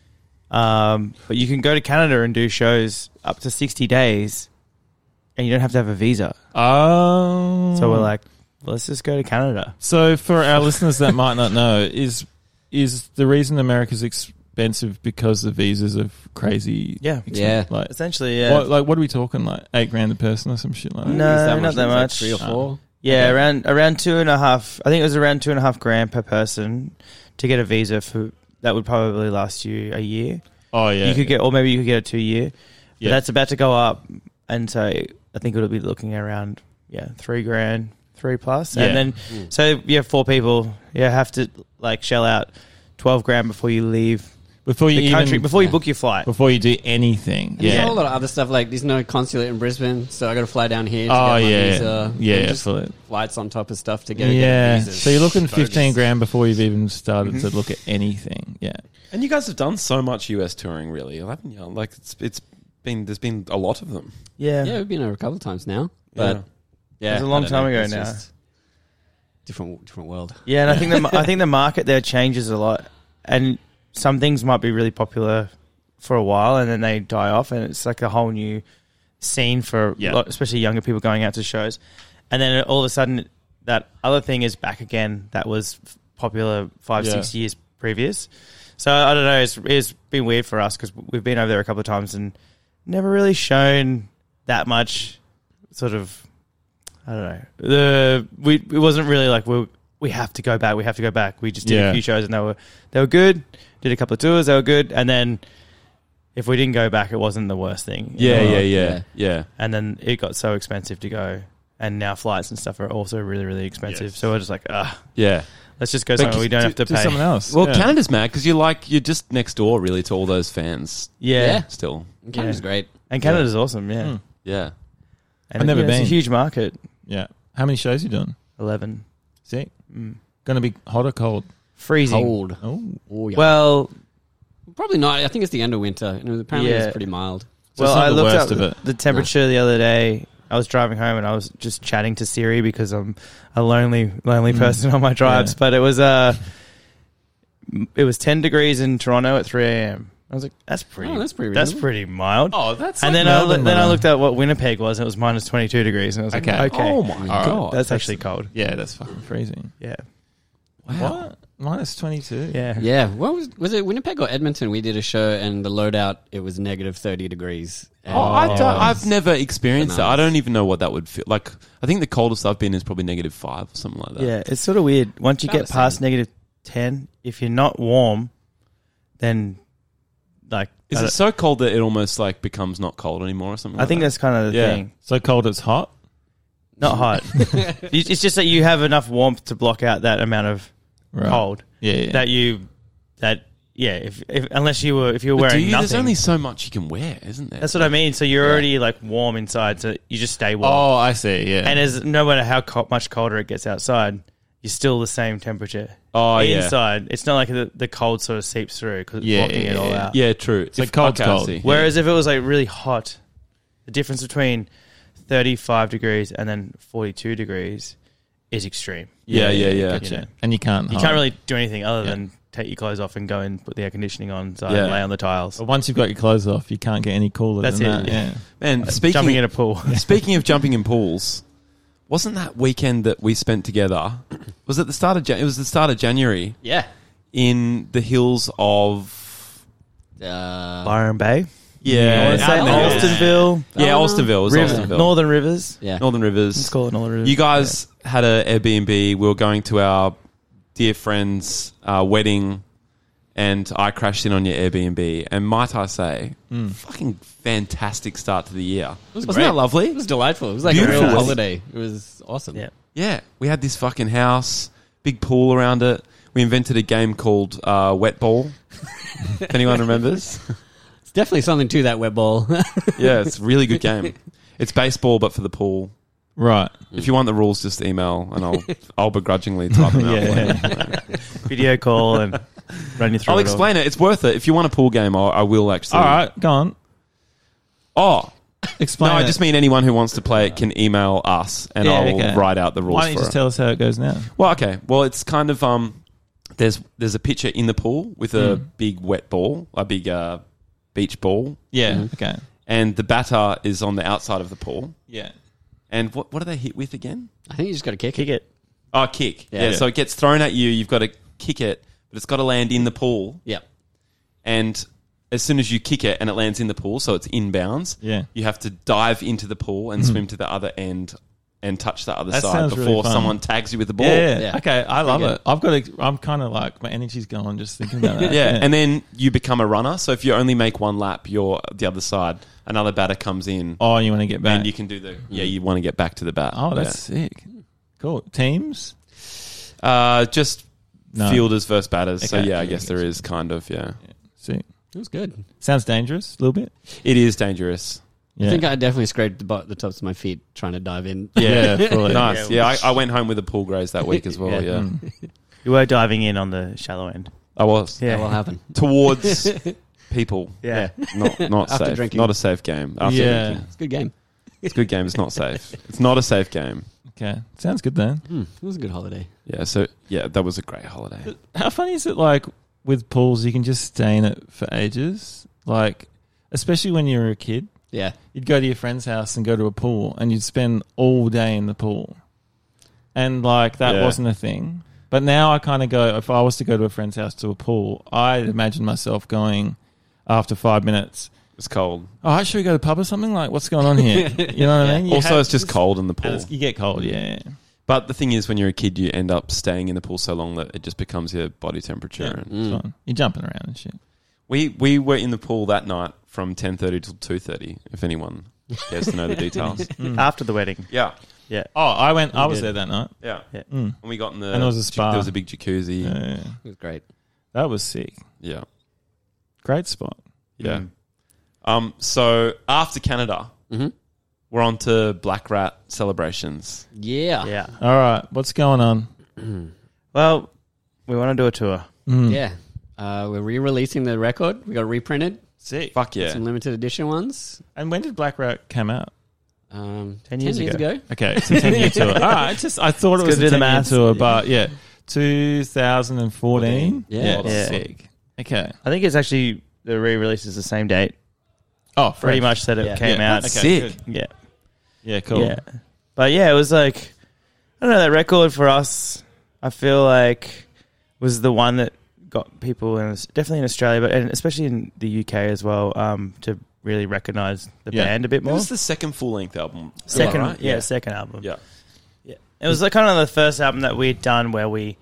[SPEAKER 7] Um, but you can go to Canada and do shows up to sixty days, and you don't have to have a visa.
[SPEAKER 5] Oh,
[SPEAKER 7] So we're like, well, let's just go to Canada.
[SPEAKER 5] So, for our listeners that might not know, is is the reason America's expensive because the visas are crazy?
[SPEAKER 7] Yeah.
[SPEAKER 5] expensive?
[SPEAKER 6] Yeah.
[SPEAKER 5] Like,
[SPEAKER 7] Essentially, yeah.
[SPEAKER 5] what, like what are we talking? Like eight grand a person or some shit like that?
[SPEAKER 7] No,
[SPEAKER 6] Is
[SPEAKER 7] not
[SPEAKER 6] much?
[SPEAKER 7] that
[SPEAKER 6] It's like
[SPEAKER 7] much.
[SPEAKER 6] three or four.
[SPEAKER 7] Yeah,
[SPEAKER 5] Okay.
[SPEAKER 7] around around two and a half. I think it was around two and a half grand per person to get a visa for that would probably last you a year.
[SPEAKER 5] Oh yeah,
[SPEAKER 7] you could get, or maybe you could get a two year. But
[SPEAKER 5] Yeah.
[SPEAKER 7] that's about to go up, and so I think it'll be looking around yeah three grand, three plus,
[SPEAKER 5] Yeah.
[SPEAKER 7] and then so you have four people. You have to like shell out twelve grand before you leave
[SPEAKER 5] before you
[SPEAKER 7] the
[SPEAKER 5] even,
[SPEAKER 7] country before you book your flight.
[SPEAKER 5] before you do anything.
[SPEAKER 6] And There's a
[SPEAKER 5] Yeah.
[SPEAKER 6] whole lot of other stuff like there's no consulate in Brisbane, so I got to fly down here. To
[SPEAKER 5] Oh
[SPEAKER 6] get my
[SPEAKER 5] yeah,
[SPEAKER 6] visa.
[SPEAKER 5] yeah,
[SPEAKER 6] And just
[SPEAKER 5] absolutely.
[SPEAKER 6] flights on top of stuff to go.
[SPEAKER 5] Yeah.
[SPEAKER 6] get visas.
[SPEAKER 5] So you're looking
[SPEAKER 6] Bogus.
[SPEAKER 5] fifteen grand before you've even started
[SPEAKER 7] Mm-hmm.
[SPEAKER 5] to look at anything. Yeah.
[SPEAKER 1] And you guys have done so much U S touring, really, haven't you? Like it's it's been there's been a lot of them.
[SPEAKER 7] Yeah.
[SPEAKER 6] Yeah, we've been over a couple of times now, but yeah,
[SPEAKER 7] It was a long
[SPEAKER 6] I don't
[SPEAKER 7] time
[SPEAKER 6] know,
[SPEAKER 7] ago
[SPEAKER 6] it's
[SPEAKER 7] now.
[SPEAKER 6] just Different, different world.
[SPEAKER 7] Yeah, and I think the I think the market there changes a lot, and some things might be really popular for a while, and then they die off, and it's like a whole new scene for
[SPEAKER 5] Yeah.
[SPEAKER 7] lot, especially younger people going out to shows, and then all of a sudden that other thing is back again that was popular five
[SPEAKER 5] Yeah.
[SPEAKER 7] six years previous. So I don't know. It's it's been weird for us because we've been over there a couple of times and never really shown that much sort of. I don't know. The we it wasn't really like we we have to go back. We have to go back. We just did
[SPEAKER 5] Yeah.
[SPEAKER 7] a few shows and they were they were good. Did a couple of tours. They were good. And then if we didn't go back, it wasn't the worst thing.
[SPEAKER 1] Yeah,
[SPEAKER 7] You know?
[SPEAKER 1] yeah, yeah,
[SPEAKER 6] Yeah.
[SPEAKER 1] yeah.
[SPEAKER 7] And then it got so expensive to go, and now flights and stuff are also really really expensive.
[SPEAKER 5] Yes.
[SPEAKER 7] So we're just like, ah,
[SPEAKER 1] Yeah.
[SPEAKER 7] let's just go
[SPEAKER 1] But
[SPEAKER 7] somewhere we don't
[SPEAKER 5] do,
[SPEAKER 7] have to
[SPEAKER 5] do
[SPEAKER 7] pay.
[SPEAKER 5] someone else.
[SPEAKER 1] Well,
[SPEAKER 5] Yeah.
[SPEAKER 1] Canada's mad because you're like you're just next door, really, to all those fans.
[SPEAKER 7] Yeah.
[SPEAKER 6] Yeah.
[SPEAKER 1] Still,
[SPEAKER 6] Canada's great.
[SPEAKER 7] And Canada's awesome. Yeah.
[SPEAKER 5] Mm.
[SPEAKER 1] yeah.
[SPEAKER 7] And
[SPEAKER 5] I've never
[SPEAKER 7] yeah, It's
[SPEAKER 5] been.
[SPEAKER 7] a huge market.
[SPEAKER 5] Yeah. How many shows you doing?
[SPEAKER 7] Eleven.
[SPEAKER 5] Sick.
[SPEAKER 7] Mm.
[SPEAKER 5] Going to be hot or cold?
[SPEAKER 7] Freezing.
[SPEAKER 6] Cold.
[SPEAKER 5] Oh.
[SPEAKER 6] Oh, yeah.
[SPEAKER 7] Well,
[SPEAKER 6] Probably not. I think it's the end of winter. And it was, apparently
[SPEAKER 7] Yeah.
[SPEAKER 6] it's pretty mild.
[SPEAKER 5] So
[SPEAKER 7] well,
[SPEAKER 5] it's not
[SPEAKER 7] I
[SPEAKER 5] the
[SPEAKER 7] looked
[SPEAKER 5] worst
[SPEAKER 7] up
[SPEAKER 5] of it.
[SPEAKER 7] the temperature the other day. I was driving home and I was just chatting to Siri because I'm a lonely, lonely
[SPEAKER 5] Mm.
[SPEAKER 7] person on my drives.
[SPEAKER 5] Yeah.
[SPEAKER 7] But it was uh, it was ten degrees in Toronto at three a.m. I was like, that's pretty.
[SPEAKER 6] Oh, that's pretty
[SPEAKER 7] That's
[SPEAKER 6] reasonable.
[SPEAKER 7] pretty mild.
[SPEAKER 5] Oh, that's
[SPEAKER 7] and
[SPEAKER 5] like
[SPEAKER 7] then I
[SPEAKER 5] Melbourne,
[SPEAKER 7] loo- then I
[SPEAKER 5] though.
[SPEAKER 7] looked at what Winnipeg was, and it was minus twenty-two degrees. And I was like,
[SPEAKER 5] Okay.
[SPEAKER 7] okay,
[SPEAKER 1] Oh my
[SPEAKER 5] right.
[SPEAKER 1] god,
[SPEAKER 7] that's, actually cold.
[SPEAKER 5] Yeah, that's fucking freezing.
[SPEAKER 7] Yeah,
[SPEAKER 1] wow.
[SPEAKER 5] What? Minus twenty-two?
[SPEAKER 7] yeah,
[SPEAKER 6] Yeah. What was was it Winnipeg or Edmonton? We did a show and the loadout it was negative thirty degrees. And
[SPEAKER 1] Oh, I don't,
[SPEAKER 5] Oh.
[SPEAKER 1] I've never experienced that. I
[SPEAKER 6] Bananas.
[SPEAKER 1] don't even know what that would feel like. I think the coldest I've been is probably negative five or something like that.
[SPEAKER 7] yeah. It's sort of weird. Once you
[SPEAKER 6] About
[SPEAKER 7] get
[SPEAKER 6] the
[SPEAKER 7] past
[SPEAKER 6] same.
[SPEAKER 7] negative ten, if you're not warm, then like
[SPEAKER 1] Is
[SPEAKER 7] I
[SPEAKER 1] it so cold that it almost like becomes not cold anymore or something?
[SPEAKER 7] I
[SPEAKER 1] like
[SPEAKER 7] think
[SPEAKER 1] that?
[SPEAKER 7] that's kind of the
[SPEAKER 1] Yeah.
[SPEAKER 7] thing.
[SPEAKER 5] So cold it's hot?
[SPEAKER 7] Not hot. It's just that you have enough warmth to block out that amount of
[SPEAKER 5] Right.
[SPEAKER 7] cold.
[SPEAKER 5] Yeah, yeah.
[SPEAKER 7] That you, that yeah. If, if unless you were if you were
[SPEAKER 1] But do
[SPEAKER 7] wearing
[SPEAKER 1] you,
[SPEAKER 7] nothing,
[SPEAKER 1] there's only so much you can wear, isn't there?
[SPEAKER 7] that's what I mean. So you're already like warm inside, so you just stay warm.
[SPEAKER 5] Oh, I see, yeah.
[SPEAKER 7] And as no matter how co- much colder it gets outside, you're still the same temperature.
[SPEAKER 1] Oh, yeah.
[SPEAKER 7] Inside, it's not like the, the cold sort of seeps through because it's
[SPEAKER 5] Yeah,
[SPEAKER 7] blocking
[SPEAKER 5] yeah,
[SPEAKER 7] it all
[SPEAKER 5] yeah.
[SPEAKER 7] out.
[SPEAKER 1] Yeah, true. It's
[SPEAKER 5] like cold's cold.
[SPEAKER 7] Whereas if it was like really hot, the difference between thirty-five degrees and then forty-two degrees is extreme.
[SPEAKER 1] Yeah, yeah, yeah.
[SPEAKER 5] Gotcha.
[SPEAKER 7] You know.
[SPEAKER 5] And you can't
[SPEAKER 7] You
[SPEAKER 5] hide.
[SPEAKER 7] can't really do anything other
[SPEAKER 5] Yeah.
[SPEAKER 7] than take your clothes off and go and put the air conditioning on inside
[SPEAKER 1] Yeah.
[SPEAKER 7] and lay on the tiles.
[SPEAKER 5] But once you've got your clothes off, you can't get any cooler
[SPEAKER 7] That's
[SPEAKER 5] than
[SPEAKER 7] it,
[SPEAKER 5] that.
[SPEAKER 7] yeah.
[SPEAKER 5] Yeah.
[SPEAKER 1] Man, speaking
[SPEAKER 7] Jumping in a pool.
[SPEAKER 1] speaking of jumping in pools, wasn't that weekend that we spent together? Was it the start of Jan- it was the start of January
[SPEAKER 6] Yeah.
[SPEAKER 1] in the hills of
[SPEAKER 6] Uh,
[SPEAKER 7] Byron Bay.
[SPEAKER 1] yeah,
[SPEAKER 7] I want to say
[SPEAKER 1] out there.
[SPEAKER 7] Alstonville.
[SPEAKER 1] Yeah, Alstonville. It was
[SPEAKER 7] River-
[SPEAKER 1] Alstonville.
[SPEAKER 7] Northern Rivers.
[SPEAKER 6] yeah.
[SPEAKER 1] Northern Rivers.
[SPEAKER 7] Let's call it Northern Rivers.
[SPEAKER 1] You guys had a Airbnb. We were going to our dear friend's uh, wedding, and I crashed in on your Airbnb. And might I say, fucking fantastic start to the year.
[SPEAKER 6] was
[SPEAKER 1] Wasn't
[SPEAKER 6] great.
[SPEAKER 1] that lovely?
[SPEAKER 6] It was delightful. It was like
[SPEAKER 1] Beautiful.
[SPEAKER 6] a real holiday. It was awesome.
[SPEAKER 7] Yeah.
[SPEAKER 1] Yeah, we had this fucking house, big pool around it. We invented a game called uh, Wet Ball. If anyone remembers,
[SPEAKER 6] It's definitely something to that web ball.
[SPEAKER 1] yeah, it's a really good game. It's baseball, but for the pool.
[SPEAKER 5] Right.
[SPEAKER 1] If you want the rules, just email, and I'll I'll begrudgingly type them out.
[SPEAKER 5] Yeah.
[SPEAKER 1] for you.
[SPEAKER 7] Video call and run you through
[SPEAKER 1] I'll
[SPEAKER 7] it all.
[SPEAKER 1] explain it. It's worth it. If you want a pool game, I'll, I will actually.
[SPEAKER 5] All right, go on.
[SPEAKER 1] Oh,
[SPEAKER 5] Explain
[SPEAKER 1] no, I
[SPEAKER 5] it.
[SPEAKER 1] just mean anyone who wants to play it can email us, and
[SPEAKER 5] Yeah,
[SPEAKER 1] I'll
[SPEAKER 5] okay.
[SPEAKER 1] write out the rules
[SPEAKER 5] Why don't you
[SPEAKER 1] for
[SPEAKER 5] just
[SPEAKER 1] it.
[SPEAKER 5] tell us how it goes now?
[SPEAKER 1] Well, okay. Well, it's kind of um. There's there's a pitcher in the pool with a big wet ball, a big uh, beach ball,
[SPEAKER 5] Yeah. Okay.
[SPEAKER 1] and the batter is on the outside of the pool.
[SPEAKER 5] Yeah.
[SPEAKER 1] And what what do they hit with again?
[SPEAKER 6] I think you just got to kick
[SPEAKER 7] Kick
[SPEAKER 6] it.
[SPEAKER 7] it.
[SPEAKER 1] Oh, kick. Yeah.
[SPEAKER 6] Yeah.
[SPEAKER 1] So it gets thrown at you. You've got to kick it, but it's got to land in the pool.
[SPEAKER 6] Yeah.
[SPEAKER 1] And as soon as you kick it and it lands in the pool, so it's inbounds.
[SPEAKER 5] Yeah.
[SPEAKER 1] You have to dive into the pool and swim to the other end and touch the other
[SPEAKER 5] That
[SPEAKER 1] side
[SPEAKER 5] sounds really
[SPEAKER 1] before
[SPEAKER 5] fun.
[SPEAKER 1] someone tags you with the ball.
[SPEAKER 5] Yeah,
[SPEAKER 6] Yeah.
[SPEAKER 5] Okay, I love
[SPEAKER 6] Pretty
[SPEAKER 5] it. I've got. To, I'm kind of like my energy's going just thinking about that.
[SPEAKER 1] Yeah, and then you become a runner. So if you only make one lap, you're the other side. Another batter comes in,
[SPEAKER 5] oh, you want to get back?
[SPEAKER 1] and you can do the yeah. You want to get back to the bat.
[SPEAKER 5] oh, that's sick. Cool. Teams.
[SPEAKER 1] yeah. uh, just
[SPEAKER 5] No.
[SPEAKER 1] fielders versus batters. So
[SPEAKER 5] Okay.
[SPEAKER 1] yeah, I guess there is kind of yeah.
[SPEAKER 5] See,
[SPEAKER 6] It was good.
[SPEAKER 5] sounds dangerous a little bit.
[SPEAKER 4] It is dangerous.
[SPEAKER 5] Yeah.
[SPEAKER 6] I think I definitely scraped the, bo- the tops of my feet trying to dive in.
[SPEAKER 5] Yeah, fully.
[SPEAKER 4] Nice. Yeah, I, I went home with a pool graze that week as well.
[SPEAKER 6] Yeah.
[SPEAKER 4] Yeah,
[SPEAKER 5] Mm.
[SPEAKER 7] You were diving in on the shallow end.
[SPEAKER 4] I was
[SPEAKER 6] That will happen.
[SPEAKER 4] towards people.
[SPEAKER 7] Yeah.
[SPEAKER 4] Not not
[SPEAKER 6] After
[SPEAKER 4] safe.
[SPEAKER 6] drinking.
[SPEAKER 4] Not a safe game. After
[SPEAKER 5] Yeah.
[SPEAKER 4] drinking.
[SPEAKER 6] It's a good game.
[SPEAKER 4] It's a good game. It's not safe. It's not a safe game.
[SPEAKER 5] Okay, sounds good then.
[SPEAKER 6] Mm, it was a good holiday.
[SPEAKER 4] Yeah. So yeah, that was a great holiday.
[SPEAKER 5] How funny is it? Like with pools, you can just stay in it for ages. Like, especially when you were a kid,
[SPEAKER 6] Yeah.
[SPEAKER 5] you'd go to your friend's house and go to a pool, and you'd spend all day in the pool, and like that
[SPEAKER 4] Yeah.
[SPEAKER 5] wasn't a thing. But now I kind of go. If I was to go to a friend's house to a pool, I imagine myself going after five minutes.
[SPEAKER 4] It's cold.
[SPEAKER 5] Oh, should we go to the pub or something? Like, what's going on here? You know what I mean? You
[SPEAKER 4] Also,
[SPEAKER 5] have-
[SPEAKER 4] it's just cold in the
[SPEAKER 5] and
[SPEAKER 4] pool.
[SPEAKER 5] it's- you get cold, yeah.
[SPEAKER 4] But the thing is, when you're a kid, you end up staying in the pool so long that it just becomes your body temperature.
[SPEAKER 5] Yeah.
[SPEAKER 4] And
[SPEAKER 6] Mm.
[SPEAKER 5] It's fine. You're jumping around and shit.
[SPEAKER 4] we we were in the pool that night from ten thirty till two thirty. If anyone cares to know the details.
[SPEAKER 7] After the wedding.
[SPEAKER 4] Yeah,
[SPEAKER 7] Yeah.
[SPEAKER 5] Oh, I went. I was
[SPEAKER 6] good.
[SPEAKER 5] there that night.
[SPEAKER 4] yeah.
[SPEAKER 5] Mm.
[SPEAKER 4] And we got in the.
[SPEAKER 5] And there was a spa.
[SPEAKER 4] There was a big jacuzzi.
[SPEAKER 5] Yeah,
[SPEAKER 4] Yeah,
[SPEAKER 5] yeah.
[SPEAKER 6] It was great.
[SPEAKER 5] That was sick.
[SPEAKER 4] yeah.
[SPEAKER 5] Great spot.
[SPEAKER 7] Mm.
[SPEAKER 4] Um. So after Canada,
[SPEAKER 6] hmm
[SPEAKER 4] we're on to Black Rat celebrations.
[SPEAKER 6] Yeah.
[SPEAKER 7] Yeah.
[SPEAKER 5] All right, what's going on?
[SPEAKER 7] Well, we want to do a tour.
[SPEAKER 5] Mm.
[SPEAKER 6] Yeah. Uh, we're re-releasing the record. We got reprinted.
[SPEAKER 5] Sick.
[SPEAKER 4] Fuck yeah.
[SPEAKER 6] Some limited edition ones.
[SPEAKER 5] And when did Black Rat come out?
[SPEAKER 6] Um,
[SPEAKER 7] Ten years
[SPEAKER 6] ago.
[SPEAKER 5] Okay, it's a ten year tour. All right, just I thought it
[SPEAKER 7] Let's
[SPEAKER 5] was
[SPEAKER 7] go
[SPEAKER 5] a
[SPEAKER 7] do the
[SPEAKER 5] ten year
[SPEAKER 7] maths.
[SPEAKER 5] tour, but yeah, two thousand fourteen.
[SPEAKER 6] Yeah.
[SPEAKER 7] Yeah.
[SPEAKER 5] sick. Okay.
[SPEAKER 7] I think it's actually the re-release is the same date.
[SPEAKER 5] Oh,
[SPEAKER 7] Pretty
[SPEAKER 5] fresh.
[SPEAKER 7] much that it
[SPEAKER 6] Yeah.
[SPEAKER 7] came
[SPEAKER 5] Yeah,
[SPEAKER 7] out.
[SPEAKER 5] that's
[SPEAKER 4] Sick.
[SPEAKER 5] good.
[SPEAKER 7] Yeah.
[SPEAKER 5] Yeah, cool.
[SPEAKER 7] Yeah. But yeah, it was like, I don't know, that record for us, I feel like was the one that got people, in, definitely in Australia, but and especially in the U K as well, um, to really recognise the
[SPEAKER 5] Yeah.
[SPEAKER 7] band a bit
[SPEAKER 4] It
[SPEAKER 7] more.
[SPEAKER 4] was the second full length album.
[SPEAKER 7] Second,
[SPEAKER 4] right?
[SPEAKER 7] yeah, second album.
[SPEAKER 4] Yeah.
[SPEAKER 7] Yeah. It was like kind of the first album that we'd done where we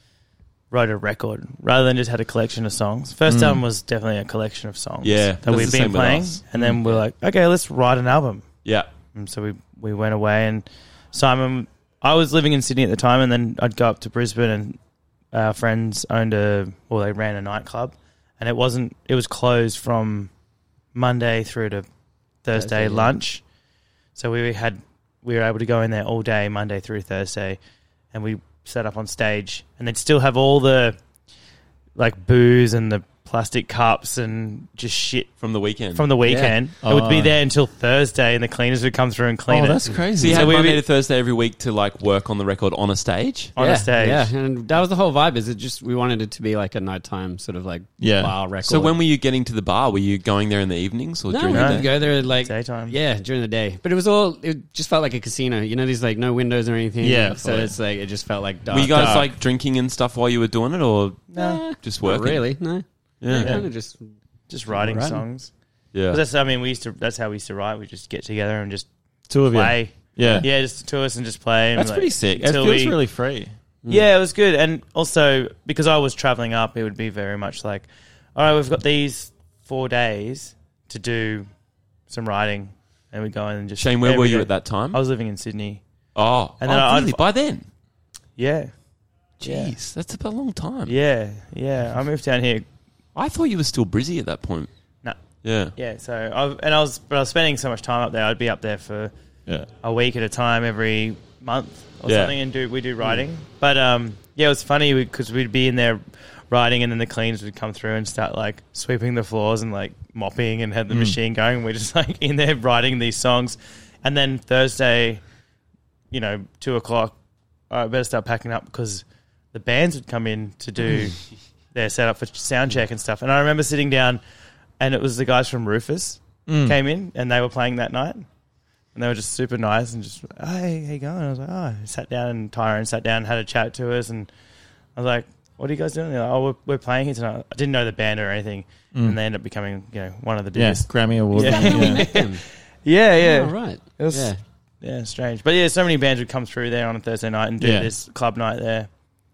[SPEAKER 7] wrote a record rather than just had a collection of songs. First
[SPEAKER 5] Mm.
[SPEAKER 7] album was definitely a collection of songs
[SPEAKER 4] Yeah,
[SPEAKER 7] that
[SPEAKER 4] that's
[SPEAKER 7] we've
[SPEAKER 4] the
[SPEAKER 7] been
[SPEAKER 4] same with
[SPEAKER 7] playing.
[SPEAKER 4] us.
[SPEAKER 7] And then we're like, okay, let's write an album.
[SPEAKER 4] Yeah.
[SPEAKER 7] And so we, we went away, and Simon, I was living in Sydney at the time, and then I'd go up to Brisbane, and our friends owned a, well, they ran a nightclub, and it wasn't, it was closed from Monday through to Thursday
[SPEAKER 6] Thursday, yeah.
[SPEAKER 7] lunch. So we had, we were able to go in there all day, Monday through Thursday, and we set up on stage, and they'd still have all the, like, booze and the plastic cups and just shit
[SPEAKER 4] From the weekend.
[SPEAKER 7] from the weekend.
[SPEAKER 5] Yeah.
[SPEAKER 7] It would be
[SPEAKER 5] Oh.
[SPEAKER 7] there until Thursday, and the cleaners would come through and clean
[SPEAKER 5] Oh,
[SPEAKER 7] it.
[SPEAKER 5] that's
[SPEAKER 4] so
[SPEAKER 5] crazy.
[SPEAKER 4] you had
[SPEAKER 7] So we-
[SPEAKER 4] Monday to Thursday every week to like work on the record on a stage?
[SPEAKER 7] on
[SPEAKER 6] yeah,
[SPEAKER 7] a stage.
[SPEAKER 6] Yeah, and that was the whole vibe. Is it just we wanted it to be like a nighttime sort of like
[SPEAKER 5] Yeah.
[SPEAKER 6] bar record.
[SPEAKER 4] So when were you getting to the bar? Were you going there in the evenings or
[SPEAKER 6] no,
[SPEAKER 4] during
[SPEAKER 6] we
[SPEAKER 4] the
[SPEAKER 7] No.
[SPEAKER 6] could
[SPEAKER 4] day?
[SPEAKER 6] go there like
[SPEAKER 7] Daytime.
[SPEAKER 6] yeah during the day, but it was all it just felt like a casino. You know, there's like no windows or anything.
[SPEAKER 5] Yeah,
[SPEAKER 6] so
[SPEAKER 5] fully.
[SPEAKER 6] it's like it just felt like dark.
[SPEAKER 4] Were you guys
[SPEAKER 5] dark.
[SPEAKER 4] like drinking and stuff while you were doing it, or
[SPEAKER 6] no,
[SPEAKER 4] just
[SPEAKER 6] not
[SPEAKER 4] working?
[SPEAKER 6] really? No,
[SPEAKER 4] Yeah.
[SPEAKER 6] kind of just
[SPEAKER 7] Just writing
[SPEAKER 6] Writing.
[SPEAKER 7] songs.
[SPEAKER 4] Yeah.
[SPEAKER 7] But that's I mean we used to that's how we used to write. We just get together and just
[SPEAKER 5] Two of you.
[SPEAKER 7] play.
[SPEAKER 5] Yeah.
[SPEAKER 7] Yeah, just the two of us and just play. And
[SPEAKER 5] That's
[SPEAKER 7] like,
[SPEAKER 5] pretty sick. It
[SPEAKER 7] until
[SPEAKER 5] feels
[SPEAKER 7] we-
[SPEAKER 5] really free.
[SPEAKER 7] Yeah, it was good. And also because I was traveling up, it would be very much like, all right, we've got these four days to do some writing, and we go in and just.
[SPEAKER 4] Shane, where
[SPEAKER 7] every
[SPEAKER 4] were you
[SPEAKER 7] day-
[SPEAKER 4] at that time?
[SPEAKER 7] I was living in Sydney.
[SPEAKER 4] oh,
[SPEAKER 7] And then
[SPEAKER 4] oh,
[SPEAKER 7] I'd-
[SPEAKER 4] really? By then?
[SPEAKER 7] Yeah. Yeah.
[SPEAKER 4] Jeez, that's a long time.
[SPEAKER 7] Yeah, yeah. I moved down here.
[SPEAKER 4] I thought you were still Brizzy at that point.
[SPEAKER 7] No.
[SPEAKER 4] Yeah.
[SPEAKER 7] Yeah, so I and I was, but I was spending so much time up there. I'd be up there for
[SPEAKER 5] Yeah.
[SPEAKER 7] a week at a time every month or
[SPEAKER 4] Yeah.
[SPEAKER 7] something, and do we do writing. But um, yeah, it was funny because we'd be in there writing, and then the cleaners would come through and start like sweeping the floors and like mopping and had the
[SPEAKER 5] Mm.
[SPEAKER 7] machine going. And we're just like in there writing these songs, and then Thursday, you know, two o'clock, all right, better start packing up because the bands would come in to do their setup for sound check and stuff. And I remember sitting down, and it was the guys from Rufus
[SPEAKER 5] Mm.
[SPEAKER 7] came in, and they were playing that night. And they were just super nice and just, oh, hey, how you going? I was like, oh, I sat down, and Tyrone sat down and had a chat to us. And I was like, what are you guys doing? They're like, oh, we're, we're playing here tonight. I didn't know the band or anything.
[SPEAKER 5] Mm.
[SPEAKER 7] And they ended up becoming, you know, one of the
[SPEAKER 5] Yeah,
[SPEAKER 7] biggest.
[SPEAKER 5] Grammy Award.
[SPEAKER 7] Yeah.
[SPEAKER 5] winner, yeah.
[SPEAKER 6] them.
[SPEAKER 7] Yeah, yeah.
[SPEAKER 6] Oh, right.
[SPEAKER 7] It was,
[SPEAKER 6] Yeah.
[SPEAKER 7] yeah. strange. But yeah, so many bands would come through there on a Thursday night and do
[SPEAKER 5] Yeah.
[SPEAKER 7] this club night there.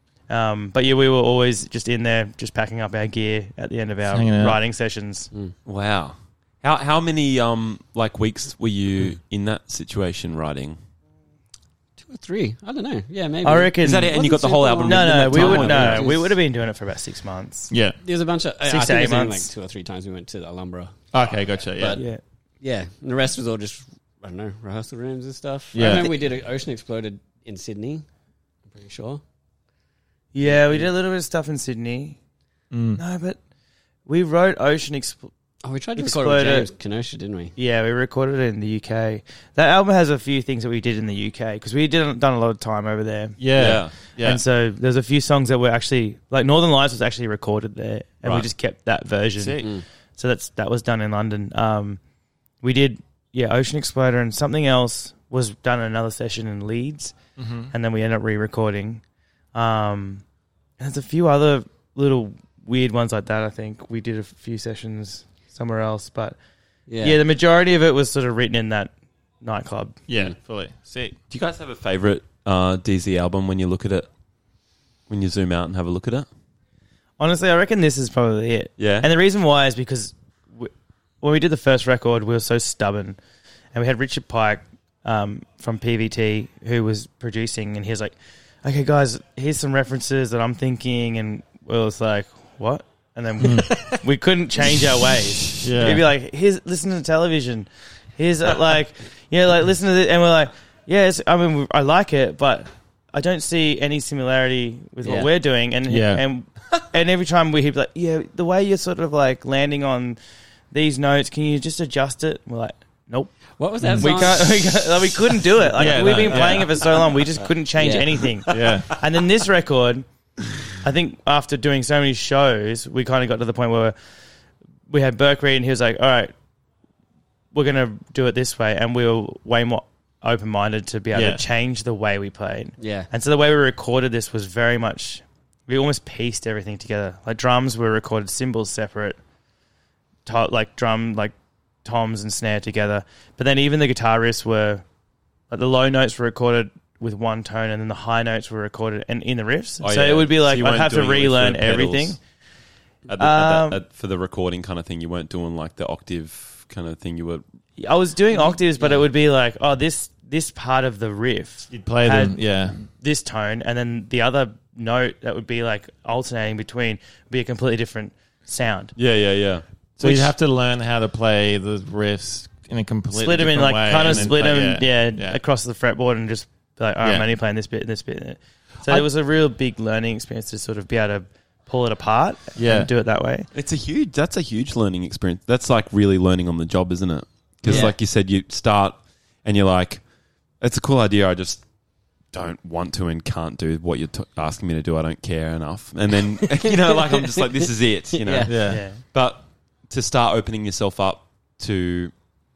[SPEAKER 7] Um, but yeah, we were always just in there, just packing up our gear at the end of our
[SPEAKER 5] Hanging out.
[SPEAKER 7] writing sessions.
[SPEAKER 4] Wow. How how many um like weeks were you in that situation writing?
[SPEAKER 6] Two or three. I don't know. Yeah, maybe.
[SPEAKER 7] I reckon.
[SPEAKER 4] Is that it? And you got the whole
[SPEAKER 6] Wasn't
[SPEAKER 4] album?
[SPEAKER 6] super
[SPEAKER 7] No,
[SPEAKER 4] in
[SPEAKER 7] no,
[SPEAKER 4] that
[SPEAKER 7] we
[SPEAKER 4] time?
[SPEAKER 7] would no,
[SPEAKER 6] Just-
[SPEAKER 7] we would have been doing it for about six months.
[SPEAKER 5] Yeah.
[SPEAKER 6] There's a bunch of. I
[SPEAKER 7] Six to
[SPEAKER 6] think
[SPEAKER 7] eight
[SPEAKER 6] it was only
[SPEAKER 7] months.
[SPEAKER 6] like two or three times we went to Alhambra.
[SPEAKER 5] Okay, gotcha. Yeah.
[SPEAKER 6] But-
[SPEAKER 7] Yeah.
[SPEAKER 6] Yeah, and the rest was all just I don't know rehearsal rooms and stuff.
[SPEAKER 5] Yeah.
[SPEAKER 6] I remember we did an Ocean Exploded in Sydney. I'm pretty sure.
[SPEAKER 7] Yeah, we did a little bit of stuff in Sydney.
[SPEAKER 5] Mm.
[SPEAKER 7] No, but we wrote Ocean Expl-
[SPEAKER 6] Oh, we tried to record it with
[SPEAKER 7] Exploded.
[SPEAKER 6] James Kenosha, didn't we?
[SPEAKER 7] Yeah, we recorded it in the U K. That album has a few things that we did in the U K because we did done a lot of time over there.
[SPEAKER 5] Yeah.
[SPEAKER 4] Yeah.
[SPEAKER 5] Yeah.
[SPEAKER 7] And so there's a few songs that were actually like Northern Lights was actually recorded there, and we
[SPEAKER 4] Right.
[SPEAKER 7] just kept that version.
[SPEAKER 4] Sick.
[SPEAKER 6] Mm.
[SPEAKER 7] So that's that was done in London. Um, we did yeah, Ocean Exploder, and something else was done in another session in Leeds,
[SPEAKER 5] Mm-hmm.
[SPEAKER 7] and then we ended up re-recording. Um, and there's a few other little weird ones like that. I think we did a few sessions somewhere else, but
[SPEAKER 6] Yeah.
[SPEAKER 7] yeah, the majority of it was sort of written in that nightclub.
[SPEAKER 5] Yeah, fully. Sick.
[SPEAKER 4] Do you guys have a favorite uh, D Z album when you look at it? When you zoom out and have a look at it?
[SPEAKER 7] Honestly, I reckon this is probably it.
[SPEAKER 4] Yeah.
[SPEAKER 7] And the reason why is because we, when we did the first record, we were so stubborn. And we had Richard Pike um, from P V T who was producing, and he was like, okay, guys, here's some references that I'm thinking. And we was like, what? And then we, we couldn't change our ways.
[SPEAKER 5] Yeah.
[SPEAKER 7] He'd be like, here's, listen to television. Here's uh, like, yeah, like, listen to this. And we're like, yes, I mean, I like it, but I don't see any similarity with
[SPEAKER 6] Yeah.
[SPEAKER 7] what we're doing. And
[SPEAKER 5] Yeah.
[SPEAKER 7] and and every time we he'd be like, yeah, the way you're sort of like landing on these notes, can you just adjust it? We're like, nope.
[SPEAKER 6] What was that
[SPEAKER 7] We
[SPEAKER 6] song?
[SPEAKER 7] can't. We, can't, like, we couldn't do it. Like
[SPEAKER 5] Yeah,
[SPEAKER 7] we've
[SPEAKER 5] no,
[SPEAKER 7] been playing it for so long, we just couldn't change
[SPEAKER 6] Yeah.
[SPEAKER 7] anything.
[SPEAKER 5] Yeah.
[SPEAKER 7] And then this record, I think after doing so many shows, we kind of got to the point where we had Burke read, and he was like, all right, we're going to do it this way. And we were way more open-minded to be able
[SPEAKER 5] Yeah.
[SPEAKER 7] to change the way we played.
[SPEAKER 6] Yeah.
[SPEAKER 7] And so the way we recorded this was very much, we almost pieced everything together. Like drums were recorded, cymbals separate, to, like drum, like toms and snare together. But then even the guitar riffs were, like the low notes were recorded with one tone, and then the high notes were recorded and in the riffs.
[SPEAKER 4] Oh,
[SPEAKER 7] so
[SPEAKER 4] yeah.
[SPEAKER 7] it would be
[SPEAKER 4] So
[SPEAKER 7] like
[SPEAKER 4] you
[SPEAKER 7] I'd
[SPEAKER 4] weren't
[SPEAKER 7] have to
[SPEAKER 4] doing it with
[SPEAKER 7] relearn
[SPEAKER 4] the pedals.
[SPEAKER 7] everything.
[SPEAKER 4] At the, at
[SPEAKER 7] Um,
[SPEAKER 4] that, at, for the recording kind of thing, you weren't doing like the octave kind of thing. You were
[SPEAKER 7] I was doing octaves, but it would be like, oh, this this part of the riff,
[SPEAKER 5] You'd play
[SPEAKER 7] Had-
[SPEAKER 5] them. Yeah.
[SPEAKER 7] this tone, and then the other note that would be like alternating between would be a completely different sound.
[SPEAKER 4] yeah, yeah, yeah.
[SPEAKER 5] So
[SPEAKER 7] Which-
[SPEAKER 5] you'd have to learn how to play the riffs in a completely
[SPEAKER 7] Split them in
[SPEAKER 5] different
[SPEAKER 7] like
[SPEAKER 5] way
[SPEAKER 7] kind of
[SPEAKER 5] and then
[SPEAKER 7] split
[SPEAKER 5] play-
[SPEAKER 7] them, yeah,
[SPEAKER 5] yeah.
[SPEAKER 7] across the fretboard and just be like, all right,
[SPEAKER 5] Yeah.
[SPEAKER 7] I'm only playing this bit and this bit. And so
[SPEAKER 5] I-
[SPEAKER 7] it was a real big learning experience to sort of be able to pull it apart
[SPEAKER 5] Yeah.
[SPEAKER 7] and do it that way.
[SPEAKER 4] It's a huge. That's a huge learning experience. That's like really learning on the job, isn't it? Because
[SPEAKER 7] Yeah.
[SPEAKER 4] like you said, you start and you're like, it's a cool idea. I just don't want to and can't do what you're t- asking me to do. I don't care enough. And then you know, like I'm just like, this is it. You know.
[SPEAKER 6] Yeah.
[SPEAKER 5] Yeah.
[SPEAKER 7] Yeah.
[SPEAKER 4] But to start opening yourself up to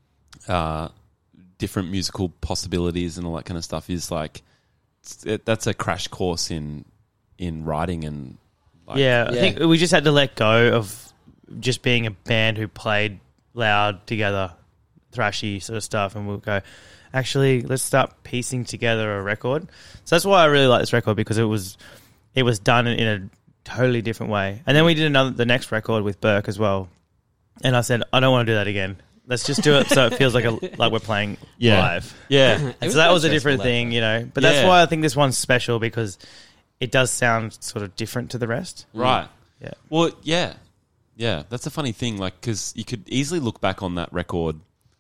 [SPEAKER 4] uh, different musical possibilities and all that kind of stuff is like it's- it, that's a crash course in in writing and like,
[SPEAKER 7] yeah, I
[SPEAKER 6] Yeah.
[SPEAKER 7] think we just had to let go of just being a band who played loud together, thrashy sort of stuff, and we'll go, actually, let's start piecing together a record. So that's why I really like this record, because it was it was done in a totally different way. And then we did another the next record with Burke as well, and I said, I don't want to do that again. Let's just do it so it feels like a like we're playing
[SPEAKER 5] Yeah.
[SPEAKER 7] live.
[SPEAKER 4] yeah.
[SPEAKER 7] And
[SPEAKER 6] was
[SPEAKER 7] so that
[SPEAKER 6] quite
[SPEAKER 7] was a
[SPEAKER 6] stressful,
[SPEAKER 7] different
[SPEAKER 6] that,
[SPEAKER 7] thing,
[SPEAKER 6] though.
[SPEAKER 7] you know. But that's
[SPEAKER 4] Yeah.
[SPEAKER 7] why I think this one's special, because it does sound sort of different to the rest.
[SPEAKER 4] Right.
[SPEAKER 7] Yeah.
[SPEAKER 4] Well, yeah. Yeah. That's a funny thing. Like, because you could easily look back on that record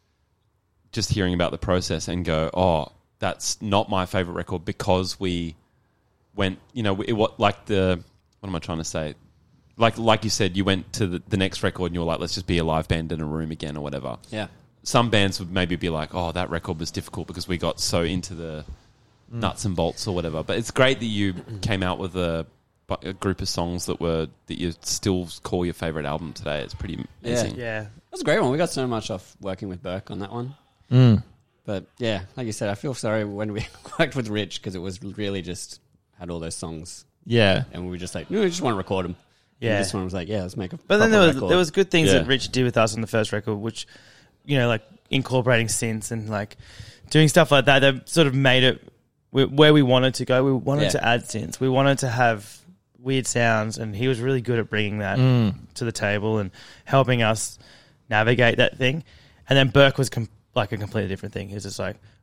[SPEAKER 4] just hearing about the process and go, oh, that's not my favorite record because we went, you know, it what like the, what am I trying to say? Like, like you said, you went to the, the next record and you were like, let's just be a live band in a room again or whatever.
[SPEAKER 6] Yeah.
[SPEAKER 4] Some bands would maybe be like, oh, that record was difficult because we got so into the nuts and bolts or whatever. But it's great that you came out with a, a group of songs that were that you still call your favorite album today. It's pretty amazing.
[SPEAKER 7] Yeah.
[SPEAKER 6] That was a great one. We got so much off working with Burke on that one.
[SPEAKER 5] Mm.
[SPEAKER 6] But yeah, like you said, I feel sorry when we worked with Rich, because it was really just had all those songs,
[SPEAKER 5] Yeah.
[SPEAKER 6] and we were just like, no, we just want to record them.
[SPEAKER 7] Yeah.
[SPEAKER 6] And this one was like, yeah, let's make a.
[SPEAKER 7] But then there
[SPEAKER 6] proper
[SPEAKER 7] was
[SPEAKER 6] record.
[SPEAKER 7] there was good things
[SPEAKER 4] Yeah.
[SPEAKER 7] that Rich did with us on the first record, which, you know, like incorporating synths and like doing stuff like that that sort of made it wh- where we wanted to go. We wanted
[SPEAKER 6] Yeah.
[SPEAKER 7] to add synths. We wanted to have weird sounds, and he was really good at bringing that
[SPEAKER 5] Mm.
[SPEAKER 7] to the table and helping us navigate that thing. And then Burke was com- like a completely different thing. He was just like,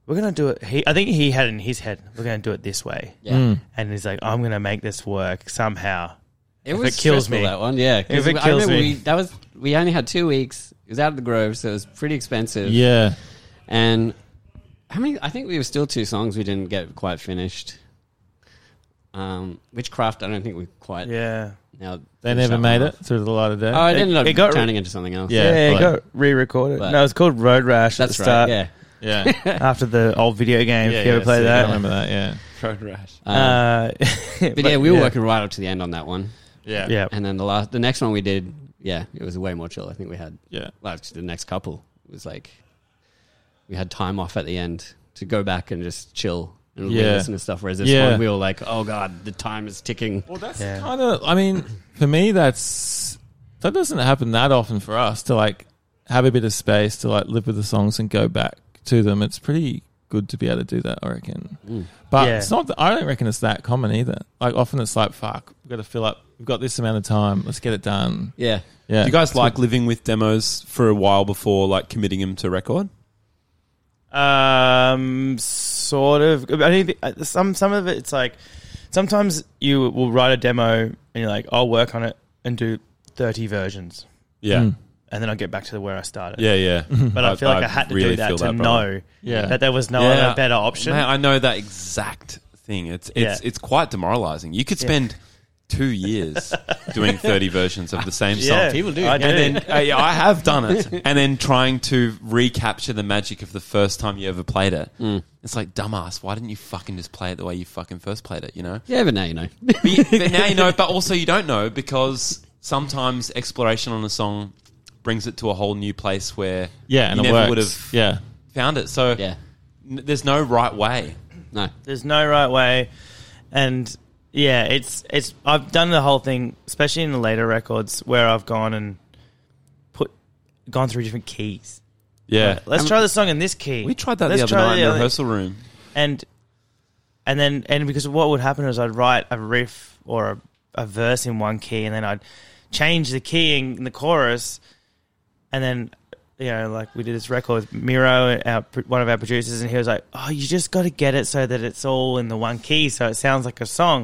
[SPEAKER 7] we're gonna do it. He, I think he had it in his head, we're gonna do it this way.
[SPEAKER 6] Yeah.
[SPEAKER 5] Mm.
[SPEAKER 7] And he's like, I'm gonna make this work somehow.
[SPEAKER 6] It
[SPEAKER 7] If
[SPEAKER 6] was
[SPEAKER 7] it kills
[SPEAKER 6] stressful,
[SPEAKER 7] me.
[SPEAKER 6] that one, yeah. 'cause
[SPEAKER 7] If it
[SPEAKER 6] I
[SPEAKER 7] kills
[SPEAKER 6] remember
[SPEAKER 7] me.
[SPEAKER 6] We, that was we only had two weeks. It was out of the Grove, so it was pretty expensive.
[SPEAKER 5] Yeah.
[SPEAKER 6] And how many? I think we were still two songs we didn't get quite finished. Um, Witchcraft, I don't think we quite.
[SPEAKER 7] Yeah.
[SPEAKER 6] Now
[SPEAKER 5] They never made it through the light of day.
[SPEAKER 6] Oh, it
[SPEAKER 7] It-
[SPEAKER 6] ended up
[SPEAKER 7] it got-
[SPEAKER 6] turning into something else.
[SPEAKER 5] Yeah,
[SPEAKER 7] Yeah, it
[SPEAKER 5] like-
[SPEAKER 7] got re-recorded.
[SPEAKER 6] But-
[SPEAKER 7] no, it's called Road Rash
[SPEAKER 6] that's
[SPEAKER 7] at the start.
[SPEAKER 6] right. Yeah.
[SPEAKER 5] yeah.
[SPEAKER 7] After the old video game,
[SPEAKER 5] yeah,
[SPEAKER 7] if you ever
[SPEAKER 5] yeah,
[SPEAKER 7] played
[SPEAKER 5] sick. I
[SPEAKER 7] that.
[SPEAKER 5] remember that, yeah.
[SPEAKER 4] Road rash.
[SPEAKER 6] Um,
[SPEAKER 7] Uh,
[SPEAKER 6] but, yeah, we were working right up to the end on that one.
[SPEAKER 5] Yeah.
[SPEAKER 7] Yeah.
[SPEAKER 6] And then the last, the next one we did, yeah, it was way more chill. I think we had,
[SPEAKER 5] Yeah.
[SPEAKER 6] well, actually the next couple it was like we had time off at the end to go back and just chill and
[SPEAKER 5] Yeah.
[SPEAKER 6] listen to stuff. Whereas this
[SPEAKER 5] Yeah.
[SPEAKER 6] one, we were like, oh god, the time is ticking.
[SPEAKER 5] Well, that's
[SPEAKER 7] Yeah.
[SPEAKER 5] kind of. I mean, for me, that's that doesn't happen that often for us to like have a bit of space to like live with the songs and go back to them. It's pretty good to be able to do that, I reckon.
[SPEAKER 6] Mm.
[SPEAKER 5] But
[SPEAKER 7] Yeah.
[SPEAKER 5] it's not. That, I don't reckon it's that common either. Like often it's like, fuck, we've got to fill up. We've got this amount of time. Let's get it done.
[SPEAKER 6] Yeah.
[SPEAKER 5] Yeah.
[SPEAKER 4] Do you guys like living with demos for a while before like committing them to record?
[SPEAKER 7] Um, sort of. I think the- some some of it, it's like sometimes you will write a demo and you're like, I'll work on it and do thirty versions,
[SPEAKER 4] Yeah.
[SPEAKER 5] Mm.
[SPEAKER 7] and then I'll get back to where I started.
[SPEAKER 4] Yeah, yeah.
[SPEAKER 7] But I,
[SPEAKER 4] I-
[SPEAKER 7] feel like I,
[SPEAKER 4] I
[SPEAKER 7] had to
[SPEAKER 4] really
[SPEAKER 7] do that
[SPEAKER 4] feel
[SPEAKER 7] to
[SPEAKER 4] that, brother.
[SPEAKER 7] know
[SPEAKER 5] Yeah.
[SPEAKER 7] that there was no
[SPEAKER 4] Yeah.
[SPEAKER 7] other better option.
[SPEAKER 4] Man, I know that exact thing. It's it's
[SPEAKER 7] Yeah.
[SPEAKER 4] it's quite demoralizing. You could
[SPEAKER 7] Yeah.
[SPEAKER 4] spend two years doing thirty versions of the same
[SPEAKER 7] Yeah,
[SPEAKER 4] song.
[SPEAKER 6] People do.
[SPEAKER 7] I
[SPEAKER 4] And
[SPEAKER 7] do.
[SPEAKER 4] then uh, yeah, I have done it, and then trying to recapture the magic of the first time you ever played it.
[SPEAKER 6] Mm.
[SPEAKER 4] It's like, dumbass, why didn't you fucking just play it the way you fucking first played it? You know.
[SPEAKER 6] Yeah, but now you know.
[SPEAKER 4] But, you- but now you know, but also you don't know because sometimes exploration on a song brings it to a whole new place where
[SPEAKER 5] Yeah, and
[SPEAKER 4] you
[SPEAKER 5] it
[SPEAKER 4] never
[SPEAKER 5] works.
[SPEAKER 4] would have
[SPEAKER 5] Yeah.
[SPEAKER 4] found it. So
[SPEAKER 6] Yeah.
[SPEAKER 4] n- there's no right way.
[SPEAKER 6] No.
[SPEAKER 7] There's no right way, and yeah, it's it's. I've done the whole thing, especially in the later records, where I've gone and put gone through different keys.
[SPEAKER 4] Yeah.
[SPEAKER 7] Like, let's
[SPEAKER 6] Um,
[SPEAKER 7] try the song in this key.
[SPEAKER 4] We tried that
[SPEAKER 7] Let's
[SPEAKER 4] the other
[SPEAKER 7] try
[SPEAKER 4] night in the
[SPEAKER 7] other-
[SPEAKER 4] rehearsal room.
[SPEAKER 7] and and then and because what would happen is I'd write a riff or a, a verse in one key, and then I'd change the key in, in the chorus, and then you know, like we did this record with Miro, our, one of our producers, and he was like, "Oh, you just got to get it so that it's all in the one key, so it sounds like a song."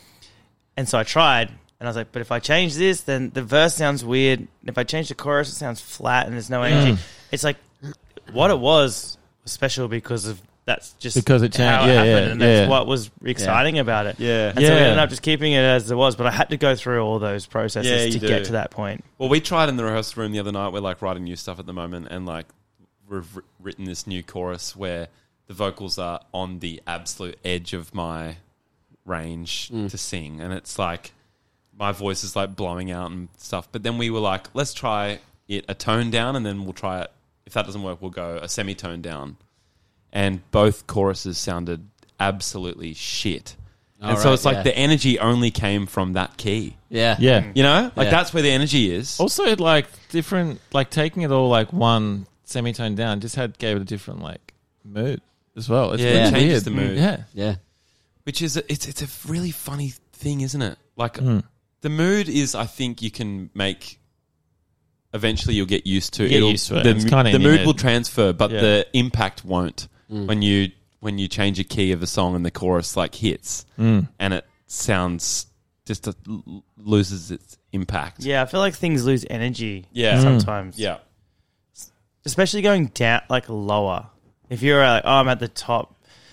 [SPEAKER 7] And so I tried, and I was like, "But if I change this, then the verse sounds weird. If I change the chorus, it sounds flat, and there's no energy." It's like what it was was special because of that's just
[SPEAKER 5] Because it changed.
[SPEAKER 7] how it
[SPEAKER 5] Yeah,
[SPEAKER 7] happened,
[SPEAKER 5] yeah,
[SPEAKER 7] and that's
[SPEAKER 5] yeah.
[SPEAKER 7] what was exciting about it.
[SPEAKER 4] Yeah.
[SPEAKER 7] And so we
[SPEAKER 5] Yeah.
[SPEAKER 7] ended up just keeping it as it was, but I had to go through all those processes
[SPEAKER 4] Yeah,
[SPEAKER 7] to
[SPEAKER 4] you
[SPEAKER 7] get
[SPEAKER 4] do.
[SPEAKER 7] to that point.
[SPEAKER 4] Well, we tried in the rehearsal room the other night. We're like writing new stuff at the moment, and like we've wr- written this new chorus where the vocals are on the absolute edge of my range to sing, and it's like my voice is like blowing out and stuff. But then we were like, let's try it a tone down, and then we'll try it. If that doesn't work, we'll go a semitone down. And both choruses sounded absolutely shit.
[SPEAKER 6] All
[SPEAKER 4] and so
[SPEAKER 6] right,
[SPEAKER 4] it's like
[SPEAKER 6] yeah.
[SPEAKER 4] the energy only came from that key.
[SPEAKER 6] Yeah.
[SPEAKER 5] Yeah.
[SPEAKER 4] You know? Like
[SPEAKER 6] Yeah.
[SPEAKER 4] that's where the energy is.
[SPEAKER 5] Also, it like different, like taking it all like one semitone down, just had gave it a different like mood as well. It's
[SPEAKER 4] Yeah,
[SPEAKER 5] really
[SPEAKER 6] it
[SPEAKER 4] changes
[SPEAKER 5] weird.
[SPEAKER 4] the mood.
[SPEAKER 5] Yeah,
[SPEAKER 6] Yeah.
[SPEAKER 4] Which is a, it's it's a really funny thing, isn't it? Like
[SPEAKER 5] Mm.
[SPEAKER 4] the mood is, I think you can make. Eventually, you'll get used to.
[SPEAKER 5] Get
[SPEAKER 4] It'll-
[SPEAKER 5] used to it.
[SPEAKER 4] The,
[SPEAKER 5] It's
[SPEAKER 4] mo-
[SPEAKER 5] kinda
[SPEAKER 4] the
[SPEAKER 5] in your
[SPEAKER 4] mood
[SPEAKER 5] head.
[SPEAKER 4] will transfer, but
[SPEAKER 5] Yeah.
[SPEAKER 4] the impact won't.
[SPEAKER 6] Mm.
[SPEAKER 4] When you when you change a key of a song and the chorus like hits
[SPEAKER 5] Mm.
[SPEAKER 4] and it sounds just a, l- loses its impact.
[SPEAKER 7] Yeah, I feel like things lose energy
[SPEAKER 4] Yeah.
[SPEAKER 7] sometimes.
[SPEAKER 4] Yeah.
[SPEAKER 7] Especially going down, like lower. If you're like, oh, I'm at the top.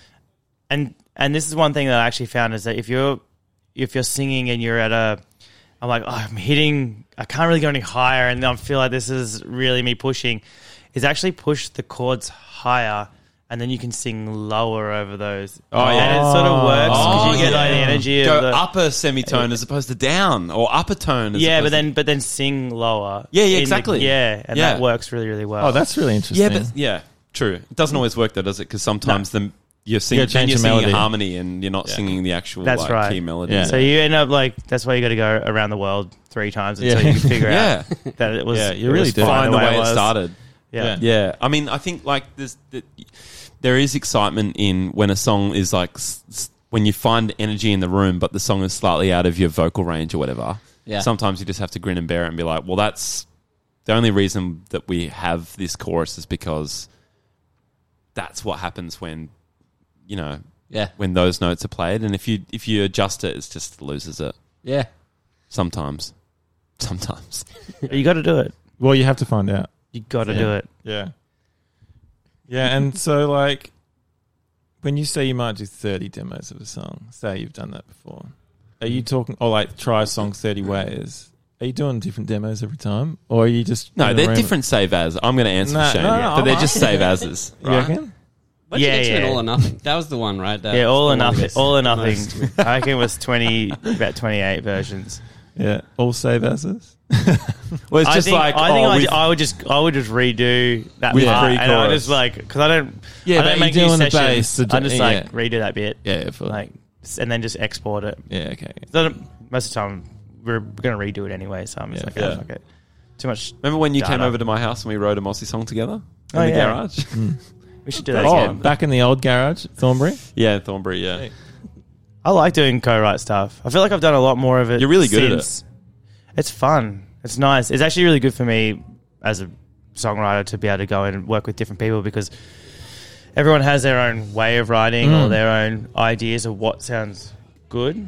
[SPEAKER 7] And and this is one thing that I actually found is that if you're if you're singing and you're at a, I'm like, oh, I'm hitting, I can't really go any higher, and I feel like this is really me pushing, is actually push the chords higher, and then you can sing lower over those.
[SPEAKER 4] Oh, yeah.
[SPEAKER 7] And it sort of works because
[SPEAKER 4] Oh,
[SPEAKER 7] you get like the
[SPEAKER 4] yeah.
[SPEAKER 7] energy
[SPEAKER 4] Go
[SPEAKER 7] of the...
[SPEAKER 4] upper semitone as opposed to down, or upper tone. As
[SPEAKER 7] Yeah, but
[SPEAKER 4] opposed to-
[SPEAKER 7] then but then sing lower.
[SPEAKER 4] Yeah, yeah,
[SPEAKER 7] in the-
[SPEAKER 4] exactly.
[SPEAKER 7] yeah, and
[SPEAKER 4] Yeah.
[SPEAKER 7] that works really, really well.
[SPEAKER 5] Oh, that's really interesting.
[SPEAKER 4] yeah, but yeah, true. It doesn't always work though, does it? Because sometimes the you're singing,
[SPEAKER 5] You gotta change
[SPEAKER 4] you're
[SPEAKER 5] the
[SPEAKER 4] singing
[SPEAKER 5] melody.
[SPEAKER 4] a harmony and you're not
[SPEAKER 5] Yeah.
[SPEAKER 4] singing the actual
[SPEAKER 7] That's
[SPEAKER 4] like,
[SPEAKER 7] right.
[SPEAKER 4] key melody.
[SPEAKER 5] Yeah.
[SPEAKER 7] So you end up like that's why you got to go around the world three times until
[SPEAKER 5] Yeah.
[SPEAKER 7] you can figure
[SPEAKER 4] Yeah.
[SPEAKER 7] out that it was.
[SPEAKER 5] Yeah, you
[SPEAKER 7] it
[SPEAKER 5] really
[SPEAKER 7] was
[SPEAKER 5] do.
[SPEAKER 7] fine
[SPEAKER 4] Find the way it
[SPEAKER 7] was.
[SPEAKER 4] started.
[SPEAKER 7] Yeah.
[SPEAKER 5] Yeah.
[SPEAKER 4] Yeah, I mean, I think like there's the, there is excitement in when a song is like s- s- when you find energy in the room, but the song is slightly out of your vocal range or whatever.
[SPEAKER 6] Yeah.
[SPEAKER 4] Sometimes you just have to grin and bear it and be like, well, that's the only reason that we have this chorus is because that's what happens when, you know,
[SPEAKER 6] Yeah.
[SPEAKER 4] when those notes are played. And if you if you adjust it, it just loses it.
[SPEAKER 6] Yeah.
[SPEAKER 4] Sometimes. Sometimes.
[SPEAKER 7] You got to do it.
[SPEAKER 5] Well, you have to find out.
[SPEAKER 7] You got to
[SPEAKER 4] Yeah.
[SPEAKER 7] do it.
[SPEAKER 5] Yeah. Yeah, and so like when you say you might do thirty demos of a song, say you've done that before. Are you talking or like try a song thirty ways? Are you doing different demos every time? Or are you just
[SPEAKER 4] No,
[SPEAKER 5] in a
[SPEAKER 4] they're
[SPEAKER 5] room-
[SPEAKER 4] different save as. I'm going to answer
[SPEAKER 5] No,
[SPEAKER 4] for Shane.
[SPEAKER 5] no, no,
[SPEAKER 4] but they're
[SPEAKER 5] I'm
[SPEAKER 4] just save as's.
[SPEAKER 5] You
[SPEAKER 4] Right?
[SPEAKER 5] reckon?
[SPEAKER 6] What'd you
[SPEAKER 7] Yeah,
[SPEAKER 6] get to
[SPEAKER 7] yeah.
[SPEAKER 6] an all or nothing? That was the one, right? That
[SPEAKER 7] Yeah, all
[SPEAKER 6] was
[SPEAKER 7] or
[SPEAKER 6] the
[SPEAKER 7] nothing.
[SPEAKER 6] longest.
[SPEAKER 7] All or
[SPEAKER 6] The
[SPEAKER 7] nothing.
[SPEAKER 6] most.
[SPEAKER 7] I reckon it was twenty, about twenty-eight versions.
[SPEAKER 5] Yeah. All save as's?
[SPEAKER 4] Well, it's
[SPEAKER 7] I
[SPEAKER 4] just
[SPEAKER 7] think,
[SPEAKER 4] like,
[SPEAKER 7] I think
[SPEAKER 4] oh,
[SPEAKER 7] I,
[SPEAKER 4] with-
[SPEAKER 7] ju- I would just I would just redo that
[SPEAKER 4] With
[SPEAKER 7] part, and I
[SPEAKER 4] pre-chorus.
[SPEAKER 7] just like because I don't
[SPEAKER 5] Yeah,
[SPEAKER 7] I
[SPEAKER 5] but
[SPEAKER 7] don't
[SPEAKER 5] you're
[SPEAKER 7] make new
[SPEAKER 5] doing the
[SPEAKER 7] sessions.
[SPEAKER 5] bass, the
[SPEAKER 7] I just
[SPEAKER 5] d-
[SPEAKER 7] like
[SPEAKER 5] yeah.
[SPEAKER 7] redo that bit,
[SPEAKER 5] Yeah, for
[SPEAKER 7] like s- and then just export it.
[SPEAKER 5] Yeah, okay.
[SPEAKER 7] So most of the time we're going to redo it anyway, so I'm just
[SPEAKER 5] Yeah.
[SPEAKER 7] like, oh,
[SPEAKER 4] Yeah.
[SPEAKER 7] fuck it. Too much.
[SPEAKER 4] remember when you
[SPEAKER 7] Data.
[SPEAKER 4] came over to my house and we wrote a Mossy song together? In
[SPEAKER 7] Oh,
[SPEAKER 4] the
[SPEAKER 7] yeah.
[SPEAKER 4] garage?
[SPEAKER 7] We should do that
[SPEAKER 5] Oh,
[SPEAKER 7] again.
[SPEAKER 5] back in the old garage, Thornbury?
[SPEAKER 4] Yeah, Thornbury, yeah.
[SPEAKER 5] Hey.
[SPEAKER 7] I like doing co-write stuff. I feel like I've done a lot more of it.
[SPEAKER 4] You're really good at
[SPEAKER 7] since. It's fun. It's nice. It's actually really good for me as a songwriter to be able to go in and work with different people because everyone has their own way of writing
[SPEAKER 5] Mm.
[SPEAKER 7] or their own ideas of what sounds good.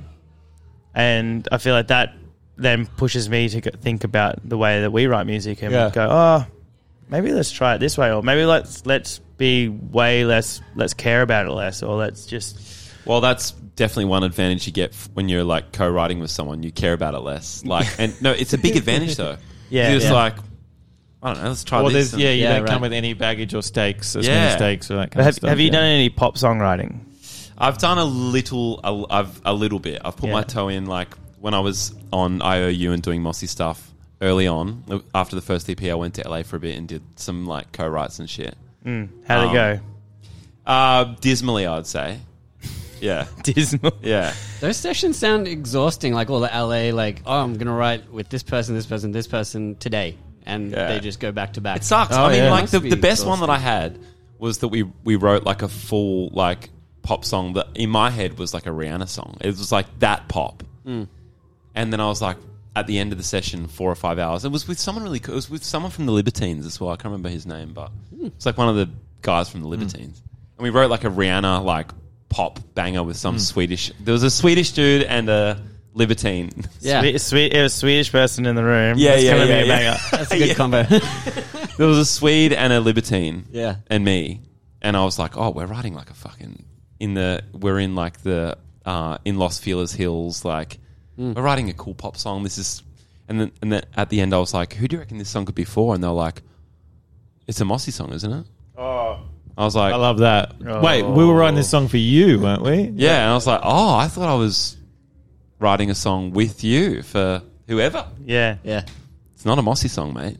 [SPEAKER 7] And I feel like that then pushes me to go think about the way that we write music and
[SPEAKER 5] Yeah.
[SPEAKER 7] go, oh, maybe let's try it this way, or maybe let's let's be way less, let's care about it less, or let's just
[SPEAKER 4] Well, that's definitely one advantage you get f- when you're like co-writing with someone. You care about it less. Like, and no, it's a big advantage though.
[SPEAKER 7] Yeah,
[SPEAKER 4] You're just
[SPEAKER 7] yeah.
[SPEAKER 4] like, I don't know, let's try
[SPEAKER 5] Well,
[SPEAKER 4] this.
[SPEAKER 5] there's,
[SPEAKER 4] and-
[SPEAKER 5] yeah, you
[SPEAKER 6] Yeah,
[SPEAKER 5] don't
[SPEAKER 6] right.
[SPEAKER 5] come with any baggage or stakes, as
[SPEAKER 4] Yeah.
[SPEAKER 5] many stakes or that kind
[SPEAKER 7] have,
[SPEAKER 5] of stuff.
[SPEAKER 7] have you
[SPEAKER 5] yeah.
[SPEAKER 7] done any pop songwriting?
[SPEAKER 4] I've done a little, a, I've a little bit. I've put
[SPEAKER 7] Yeah.
[SPEAKER 4] my toe in like when I was on I O U and doing Mossy stuff early on. After the first E P, I went to L A for a bit and did some like co-writes and shit.
[SPEAKER 7] Mm. How'd
[SPEAKER 4] Um,
[SPEAKER 7] it go?
[SPEAKER 4] Uh, dismally, I'd say. Yeah,
[SPEAKER 7] Dismal.
[SPEAKER 4] yeah.
[SPEAKER 6] Those sessions sound exhausting. Like all the L A, like, oh, I'm going to write with this person, this person, this person today. And
[SPEAKER 4] Yeah.
[SPEAKER 6] they just go back to back.
[SPEAKER 4] It sucks.
[SPEAKER 5] Oh,
[SPEAKER 4] I mean,
[SPEAKER 5] yeah.
[SPEAKER 4] like
[SPEAKER 6] Must
[SPEAKER 4] the,
[SPEAKER 6] be
[SPEAKER 4] the best one that I
[SPEAKER 6] exhausting.
[SPEAKER 4] had was that we we wrote like a full like pop song that in my head was like a Rihanna song. It was like that pop.
[SPEAKER 6] Mm.
[SPEAKER 4] And then I was like, at the end of the session, four or five hours. It was with someone really cool. It was with someone from the Libertines as well. I can't remember his name, but it's like one of the guys from the Libertines. And we wrote like a Rihanna like pop banger with some Swedish. There was a Swedish dude and a Libertine.
[SPEAKER 6] Yeah.
[SPEAKER 7] Sweet, sweet, it was a Swedish person in the room.
[SPEAKER 4] Yeah,
[SPEAKER 7] That's
[SPEAKER 4] yeah,
[SPEAKER 7] gonna
[SPEAKER 4] yeah,
[SPEAKER 7] be a
[SPEAKER 4] yeah.
[SPEAKER 7] banger.
[SPEAKER 6] That's a good combo.
[SPEAKER 4] There was a Swede and a Libertine.
[SPEAKER 6] Yeah.
[SPEAKER 4] And me. And I was like, oh, we're writing like a fucking in the we're in like the uh in Los Feliz Hills, like we're writing a cool pop song. This is and then and then at the end I was like, who do you reckon this song could be for? And they're like, it's a Mossy song, isn't it?
[SPEAKER 7] Oh,
[SPEAKER 4] I was like,
[SPEAKER 5] I love that.
[SPEAKER 7] Oh.
[SPEAKER 5] Wait, we were writing this song for you, weren't we?
[SPEAKER 4] yeah, and I was like, oh, I thought I was writing a song with you for whoever.
[SPEAKER 7] yeah.
[SPEAKER 6] Yeah.
[SPEAKER 4] It's not a Mossy song, mate.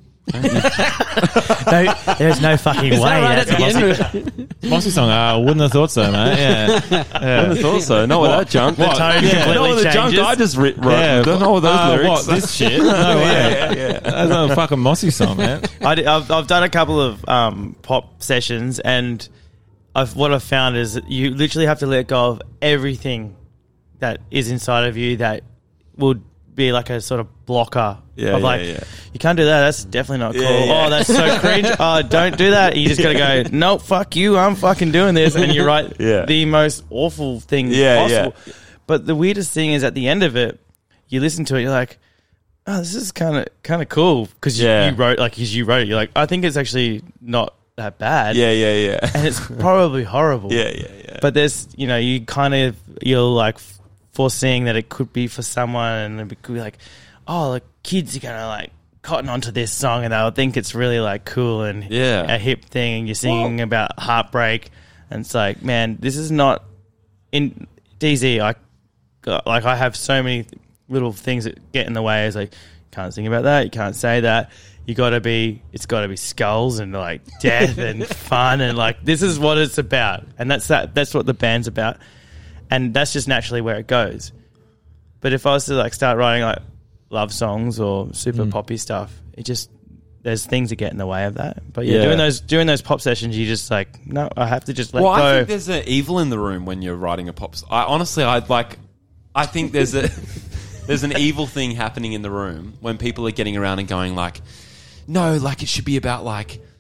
[SPEAKER 7] No, there's no fucking way.
[SPEAKER 6] Right at
[SPEAKER 7] that's
[SPEAKER 6] the
[SPEAKER 7] a Mossy-
[SPEAKER 6] end.
[SPEAKER 5] Mossy song. I wouldn't have thought so, mate. Yeah.
[SPEAKER 4] I wouldn't have thought so. Not with that junk.
[SPEAKER 7] The tone
[SPEAKER 5] Yeah.
[SPEAKER 7] completely
[SPEAKER 4] Not with the junk
[SPEAKER 7] changes.
[SPEAKER 4] I just writ- wrote.
[SPEAKER 5] Yeah,
[SPEAKER 4] Don't know what those
[SPEAKER 5] uh,
[SPEAKER 4] lyrics.
[SPEAKER 5] What, this shit? No way.
[SPEAKER 4] yeah, yeah.
[SPEAKER 5] That's not a fucking Mossy song, man.
[SPEAKER 7] I did, I've, I've done a couple of um, pop sessions, and I've, what I've found is that you literally have to let go of everything that is inside of you that would be like a sort of blocker
[SPEAKER 4] Yeah,
[SPEAKER 7] of
[SPEAKER 4] yeah,
[SPEAKER 7] like,
[SPEAKER 4] yeah.
[SPEAKER 7] you can't do that. That's definitely not cool.
[SPEAKER 4] Yeah, yeah.
[SPEAKER 7] Oh, that's so cringe. Oh, don't do that. You just got to go, no, fuck you. I'm fucking doing this. And you write
[SPEAKER 4] Yeah.
[SPEAKER 7] the most awful thing
[SPEAKER 4] Yeah,
[SPEAKER 7] possible. But the weirdest thing is at the end of it, you listen to it, you're like, oh, this is kind of kind of cool because you,
[SPEAKER 4] Yeah.
[SPEAKER 7] you wrote like because you wrote it. You're like, I think it's actually not that bad.
[SPEAKER 4] Yeah, yeah, yeah.
[SPEAKER 7] and it's probably horrible.
[SPEAKER 4] Yeah, yeah, yeah.
[SPEAKER 7] But there's, you know, you kind of you're like foreseeing that it could be for someone, and it could be like, oh, the kids are gonna like cotton onto this song, and they'll think it's really like cool and
[SPEAKER 4] Yeah.
[SPEAKER 7] a hip thing, and you're singing about heartbreak, and it's like, man, this is not in D Z. I got, like I have so many little things that get in the way. It's like, you can't sing about that, you can't say that. You got to be, it's got to be skulls and like death and fun, and like this is what it's about, and that's that. That's what the band's about, and that's just naturally where it goes. But if I was to like start writing like love songs or super
[SPEAKER 5] Mm.
[SPEAKER 7] poppy stuff, it just there's things that get in the way of that. But yeah,
[SPEAKER 4] Yeah.
[SPEAKER 7] doing those doing those pop sessions, you just like, no, I have to just let
[SPEAKER 4] well, I
[SPEAKER 7] go.
[SPEAKER 4] think there's an evil in the room when you're writing a pop. s- I honestly, I'd like. I think there's a there's an evil thing happening in the room when people are getting around and going like, no, like it should be about like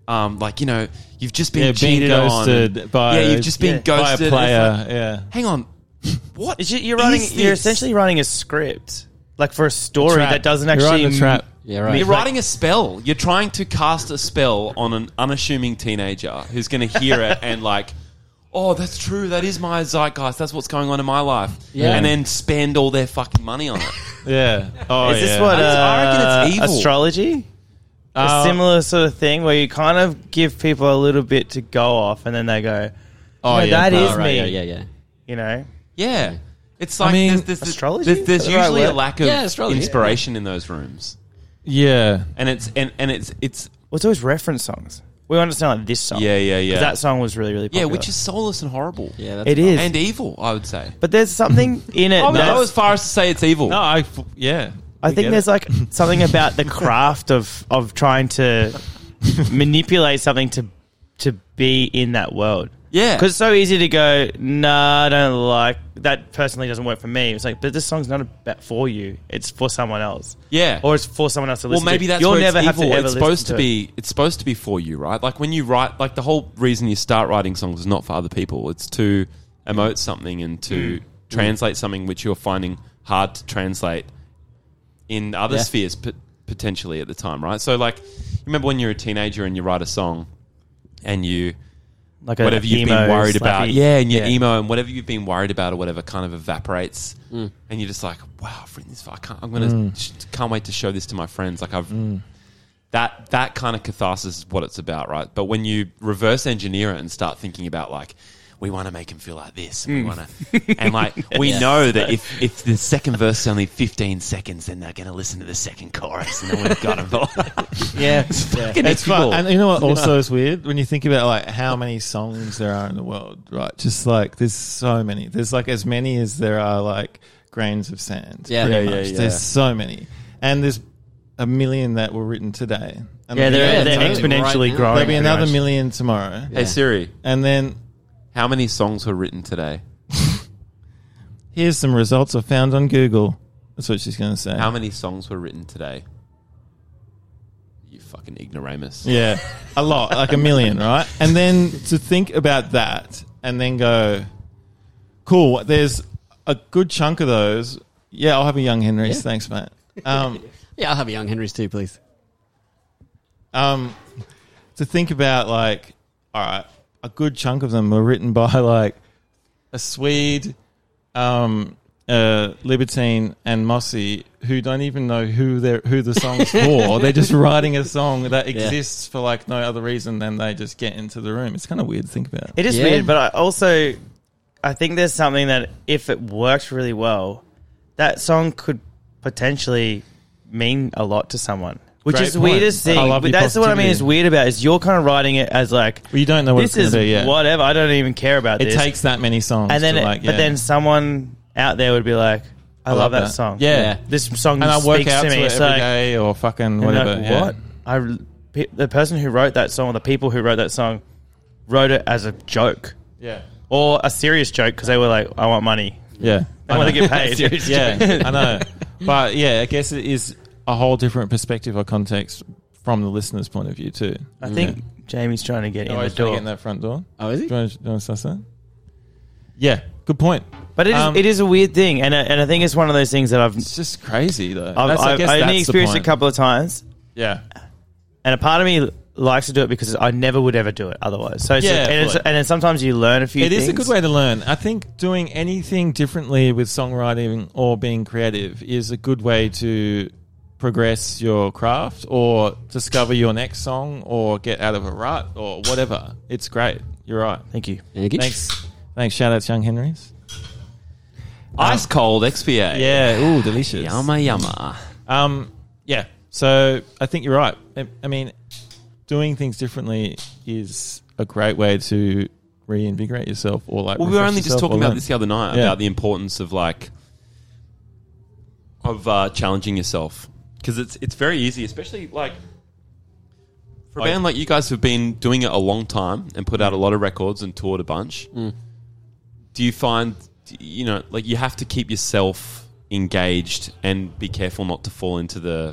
[SPEAKER 4] um, like you know, you've just been
[SPEAKER 5] Yeah, being
[SPEAKER 4] cheated
[SPEAKER 5] ghosted
[SPEAKER 4] on.
[SPEAKER 5] by
[SPEAKER 4] yeah, you've just been
[SPEAKER 7] yeah,
[SPEAKER 4] ghosted.
[SPEAKER 5] by a
[SPEAKER 4] It's
[SPEAKER 5] player.
[SPEAKER 4] like,
[SPEAKER 5] yeah.
[SPEAKER 4] hang on, what?
[SPEAKER 7] It's ju- You're running.
[SPEAKER 4] is
[SPEAKER 7] You're
[SPEAKER 4] this?
[SPEAKER 7] essentially running a script, like for a story
[SPEAKER 5] Trap.
[SPEAKER 7] that doesn't
[SPEAKER 5] You're
[SPEAKER 7] actually.
[SPEAKER 5] riding the trap.
[SPEAKER 6] Yeah, right.
[SPEAKER 4] You're writing a spell. You're trying to cast a spell on an unassuming teenager who's going to hear it and like, oh, that's true. That is my zeitgeist. That's what's going on in my life.
[SPEAKER 6] Yeah.
[SPEAKER 4] And then spend all their fucking money on it.
[SPEAKER 5] Yeah. Oh,
[SPEAKER 7] Is this
[SPEAKER 5] yeah.
[SPEAKER 7] what
[SPEAKER 4] I just- I reckon
[SPEAKER 7] uh,
[SPEAKER 4] it's evil.
[SPEAKER 7] astrology? A
[SPEAKER 5] Uh,
[SPEAKER 7] similar sort of thing where you kind of give people a little bit to go off, and then they go,
[SPEAKER 5] Oh,
[SPEAKER 7] "Oh,
[SPEAKER 5] yeah.
[SPEAKER 7] that is
[SPEAKER 6] Oh, right,
[SPEAKER 7] me."
[SPEAKER 6] yeah, yeah, yeah.
[SPEAKER 7] You know,
[SPEAKER 4] Yeah. It's like
[SPEAKER 5] mean,
[SPEAKER 4] there's, there's, there's,
[SPEAKER 7] astrology?
[SPEAKER 4] there's, there's
[SPEAKER 7] Is that the right
[SPEAKER 4] usually a
[SPEAKER 7] word?
[SPEAKER 4] lack of
[SPEAKER 6] Yeah, astrology.
[SPEAKER 4] inspiration in those rooms.
[SPEAKER 5] Yeah.
[SPEAKER 4] And it's and, and it's it's
[SPEAKER 7] well, it's always reference songs. We understand like this song.
[SPEAKER 4] yeah, yeah,
[SPEAKER 7] 'Cause
[SPEAKER 4] yeah.
[SPEAKER 7] that song was really, really
[SPEAKER 4] yeah,
[SPEAKER 7] popular.
[SPEAKER 4] which is soulless and horrible.
[SPEAKER 6] Yeah, that's
[SPEAKER 7] It is.
[SPEAKER 4] And evil, I would say.
[SPEAKER 7] But there's something in it.
[SPEAKER 4] I would
[SPEAKER 7] that's-
[SPEAKER 4] go as far as to say it's evil.
[SPEAKER 5] No, I. f- Yeah.
[SPEAKER 7] I
[SPEAKER 5] We
[SPEAKER 7] think
[SPEAKER 5] get
[SPEAKER 7] there's
[SPEAKER 5] it.
[SPEAKER 7] like something about the craft of of trying to manipulate something to to be in that world.
[SPEAKER 4] Yeah.
[SPEAKER 7] Because it's so easy to go, nah, I don't like that. Personally, doesn't work for me. It's like, but this song's not about for you. It's for someone else.
[SPEAKER 4] Yeah.
[SPEAKER 7] Or it's for someone else to
[SPEAKER 4] Well,
[SPEAKER 7] listen
[SPEAKER 4] maybe
[SPEAKER 7] to.
[SPEAKER 4] that's
[SPEAKER 7] You'll
[SPEAKER 4] where
[SPEAKER 7] never
[SPEAKER 4] it's
[SPEAKER 7] have
[SPEAKER 4] evil.
[SPEAKER 7] to ever
[SPEAKER 4] It's supposed
[SPEAKER 7] listen
[SPEAKER 4] to
[SPEAKER 7] it.
[SPEAKER 4] be. It's supposed to be for you, right? Like when you write, like the whole reason you start writing songs is not for other people. It's to emote something and to translate something which you're finding hard to translate in other
[SPEAKER 6] Yeah.
[SPEAKER 4] spheres p- potentially at the time, right? So, like, you remember when you're a teenager and you write a song and you.
[SPEAKER 7] Like a
[SPEAKER 4] Whatever you've
[SPEAKER 7] emo,
[SPEAKER 4] been worried about,
[SPEAKER 7] slappy-
[SPEAKER 4] yeah, and your
[SPEAKER 7] yeah.
[SPEAKER 4] emo and whatever you've been worried about or whatever kind of evaporates, and you're just like, wow, I've written this. I can't. I'm gonna. Sh- can't wait to show this to my friends. Like I've that that kind of catharsis is what it's about, right? But when you reverse engineer it and start thinking about like, we want to make him feel like this, and we want to, and like we know that if if the second verse is only fifteen seconds, then they're going to listen to the second chorus, and then we've got him.
[SPEAKER 7] Yeah.
[SPEAKER 4] Fucking
[SPEAKER 5] It's
[SPEAKER 4] evil.
[SPEAKER 5] fun. And you know what also is weird? When you think about like how many songs there are in the world, right? Just like there's so many. There's like as many as there are like grains of sand.
[SPEAKER 6] Yeah.
[SPEAKER 5] pretty
[SPEAKER 6] Yeah,
[SPEAKER 5] much.
[SPEAKER 6] yeah, yeah.
[SPEAKER 5] There's so many. And there's a million that were written today. And
[SPEAKER 7] Yeah,
[SPEAKER 5] there'll be-
[SPEAKER 7] they're,
[SPEAKER 6] Yeah,
[SPEAKER 7] they're
[SPEAKER 6] totally.
[SPEAKER 7] exponentially
[SPEAKER 6] Right now.
[SPEAKER 7] growing.
[SPEAKER 5] there'll be
[SPEAKER 7] pretty
[SPEAKER 5] another
[SPEAKER 7] much.
[SPEAKER 5] million tomorrow.
[SPEAKER 4] Hey Siri,
[SPEAKER 5] And then
[SPEAKER 4] how many songs were written today?
[SPEAKER 5] here's some results I found on Google. That's what she's going to say.
[SPEAKER 4] How many songs were written today? You fucking ignoramus.
[SPEAKER 5] Yeah, a lot, like a million, right? And then to think about that and then go, cool, there's a good chunk of those. Yeah, I'll have a Young Henry's.
[SPEAKER 6] Yeah.
[SPEAKER 5] Thanks, mate. Um,
[SPEAKER 6] Yeah, I'll have a Young Henry's too, please.
[SPEAKER 5] um, to think about, like, all right, a good chunk of them were written by, like, a Swede, um, uh, Libertine, and Mossy, who don't even know who they're who the song's for. They're just writing a song that exists for like no other reason than they just get into the room. It's kind of weird to think about.
[SPEAKER 7] It is
[SPEAKER 6] Yeah.
[SPEAKER 7] weird, but I also I think there's something that if it works really well, that song could potentially mean a lot to someone. Which
[SPEAKER 5] Great
[SPEAKER 7] is the
[SPEAKER 5] point.
[SPEAKER 7] weirdest
[SPEAKER 5] I
[SPEAKER 7] thing.
[SPEAKER 5] love
[SPEAKER 7] But
[SPEAKER 5] your
[SPEAKER 7] that's what I mean is
[SPEAKER 5] positivity.
[SPEAKER 7] weird about is you're kind of writing it as like
[SPEAKER 5] Well, you don't know what
[SPEAKER 7] this
[SPEAKER 5] it's
[SPEAKER 7] is
[SPEAKER 5] going to be yet.
[SPEAKER 7] whatever. I don't even care about
[SPEAKER 5] It
[SPEAKER 7] this.
[SPEAKER 5] takes that many songs,
[SPEAKER 7] and then
[SPEAKER 5] to
[SPEAKER 7] it-
[SPEAKER 5] like,
[SPEAKER 7] but
[SPEAKER 5] yeah.
[SPEAKER 7] then someone out there would be like, I, love, that, song.
[SPEAKER 5] Yeah,
[SPEAKER 6] Yeah.
[SPEAKER 7] This song
[SPEAKER 5] and I work
[SPEAKER 7] speaks
[SPEAKER 5] out
[SPEAKER 7] to
[SPEAKER 5] to,
[SPEAKER 7] me.
[SPEAKER 5] it
[SPEAKER 7] It's
[SPEAKER 5] every
[SPEAKER 7] like,
[SPEAKER 5] day or fucking
[SPEAKER 7] and you're
[SPEAKER 5] whatever.
[SPEAKER 7] like,
[SPEAKER 5] yeah.
[SPEAKER 7] what? I pe- the person who wrote that song, or the people who wrote that song, wrote it as a joke
[SPEAKER 5] Yeah,
[SPEAKER 7] or a serious joke because they were like, I want money.
[SPEAKER 5] yeah.
[SPEAKER 7] I want to get paid.
[SPEAKER 5] Yeah, I know. But yeah, I guess it is a whole different perspective or context from the listener's point of view too.
[SPEAKER 7] I think Jamie's trying to get
[SPEAKER 5] Oh,
[SPEAKER 7] in the
[SPEAKER 5] he's trying to
[SPEAKER 7] door.
[SPEAKER 5] get in that front door.
[SPEAKER 6] Oh, is he?
[SPEAKER 5] Do you want to, do you want to suss that? Yeah, good point.
[SPEAKER 7] But it is,
[SPEAKER 5] Um,
[SPEAKER 7] it is a weird thing, and I, and I think it's one of those things that I've
[SPEAKER 5] It's just crazy though.
[SPEAKER 7] I've,
[SPEAKER 5] That's- I
[SPEAKER 7] I've
[SPEAKER 5] guess
[SPEAKER 7] I only
[SPEAKER 5] that's the
[SPEAKER 7] experienced it a
[SPEAKER 5] point.
[SPEAKER 7] couple of times,
[SPEAKER 5] Yeah,
[SPEAKER 7] and a part of me likes to do it because I never would ever do it otherwise. So it's
[SPEAKER 5] Yeah,
[SPEAKER 7] and, it's,
[SPEAKER 5] fully.
[SPEAKER 7] and then sometimes you learn a few.
[SPEAKER 5] it is
[SPEAKER 7] things.
[SPEAKER 5] a good way to learn. I think doing anything differently with songwriting or being creative is a good way to progress your craft or discover your next song or get out of a rut or whatever. It's great. You're right.
[SPEAKER 7] Thank you.
[SPEAKER 6] Thank you.
[SPEAKER 5] Thanks. Thanks. Shout out to Young Henry's.
[SPEAKER 4] Ice cold X P A.
[SPEAKER 5] Yeah. Ooh, delicious.
[SPEAKER 4] Yumma yumma.
[SPEAKER 5] Um, yeah. So I think you're right. I, I mean, doing things differently is a great way to reinvigorate yourself or like.
[SPEAKER 4] Well, we were
[SPEAKER 5] refresh
[SPEAKER 4] only just
[SPEAKER 5] yourself
[SPEAKER 4] talking
[SPEAKER 5] or
[SPEAKER 4] about
[SPEAKER 5] learn.
[SPEAKER 4] this the other night
[SPEAKER 5] Yeah.
[SPEAKER 4] about the importance of like of uh, challenging yourself because it's it's very easy, especially like for a
[SPEAKER 5] Like-
[SPEAKER 4] band like you guys who've been doing it a long time and put out a lot of records and toured a bunch. Do you find you know like you have to keep yourself engaged and be careful not to fall into the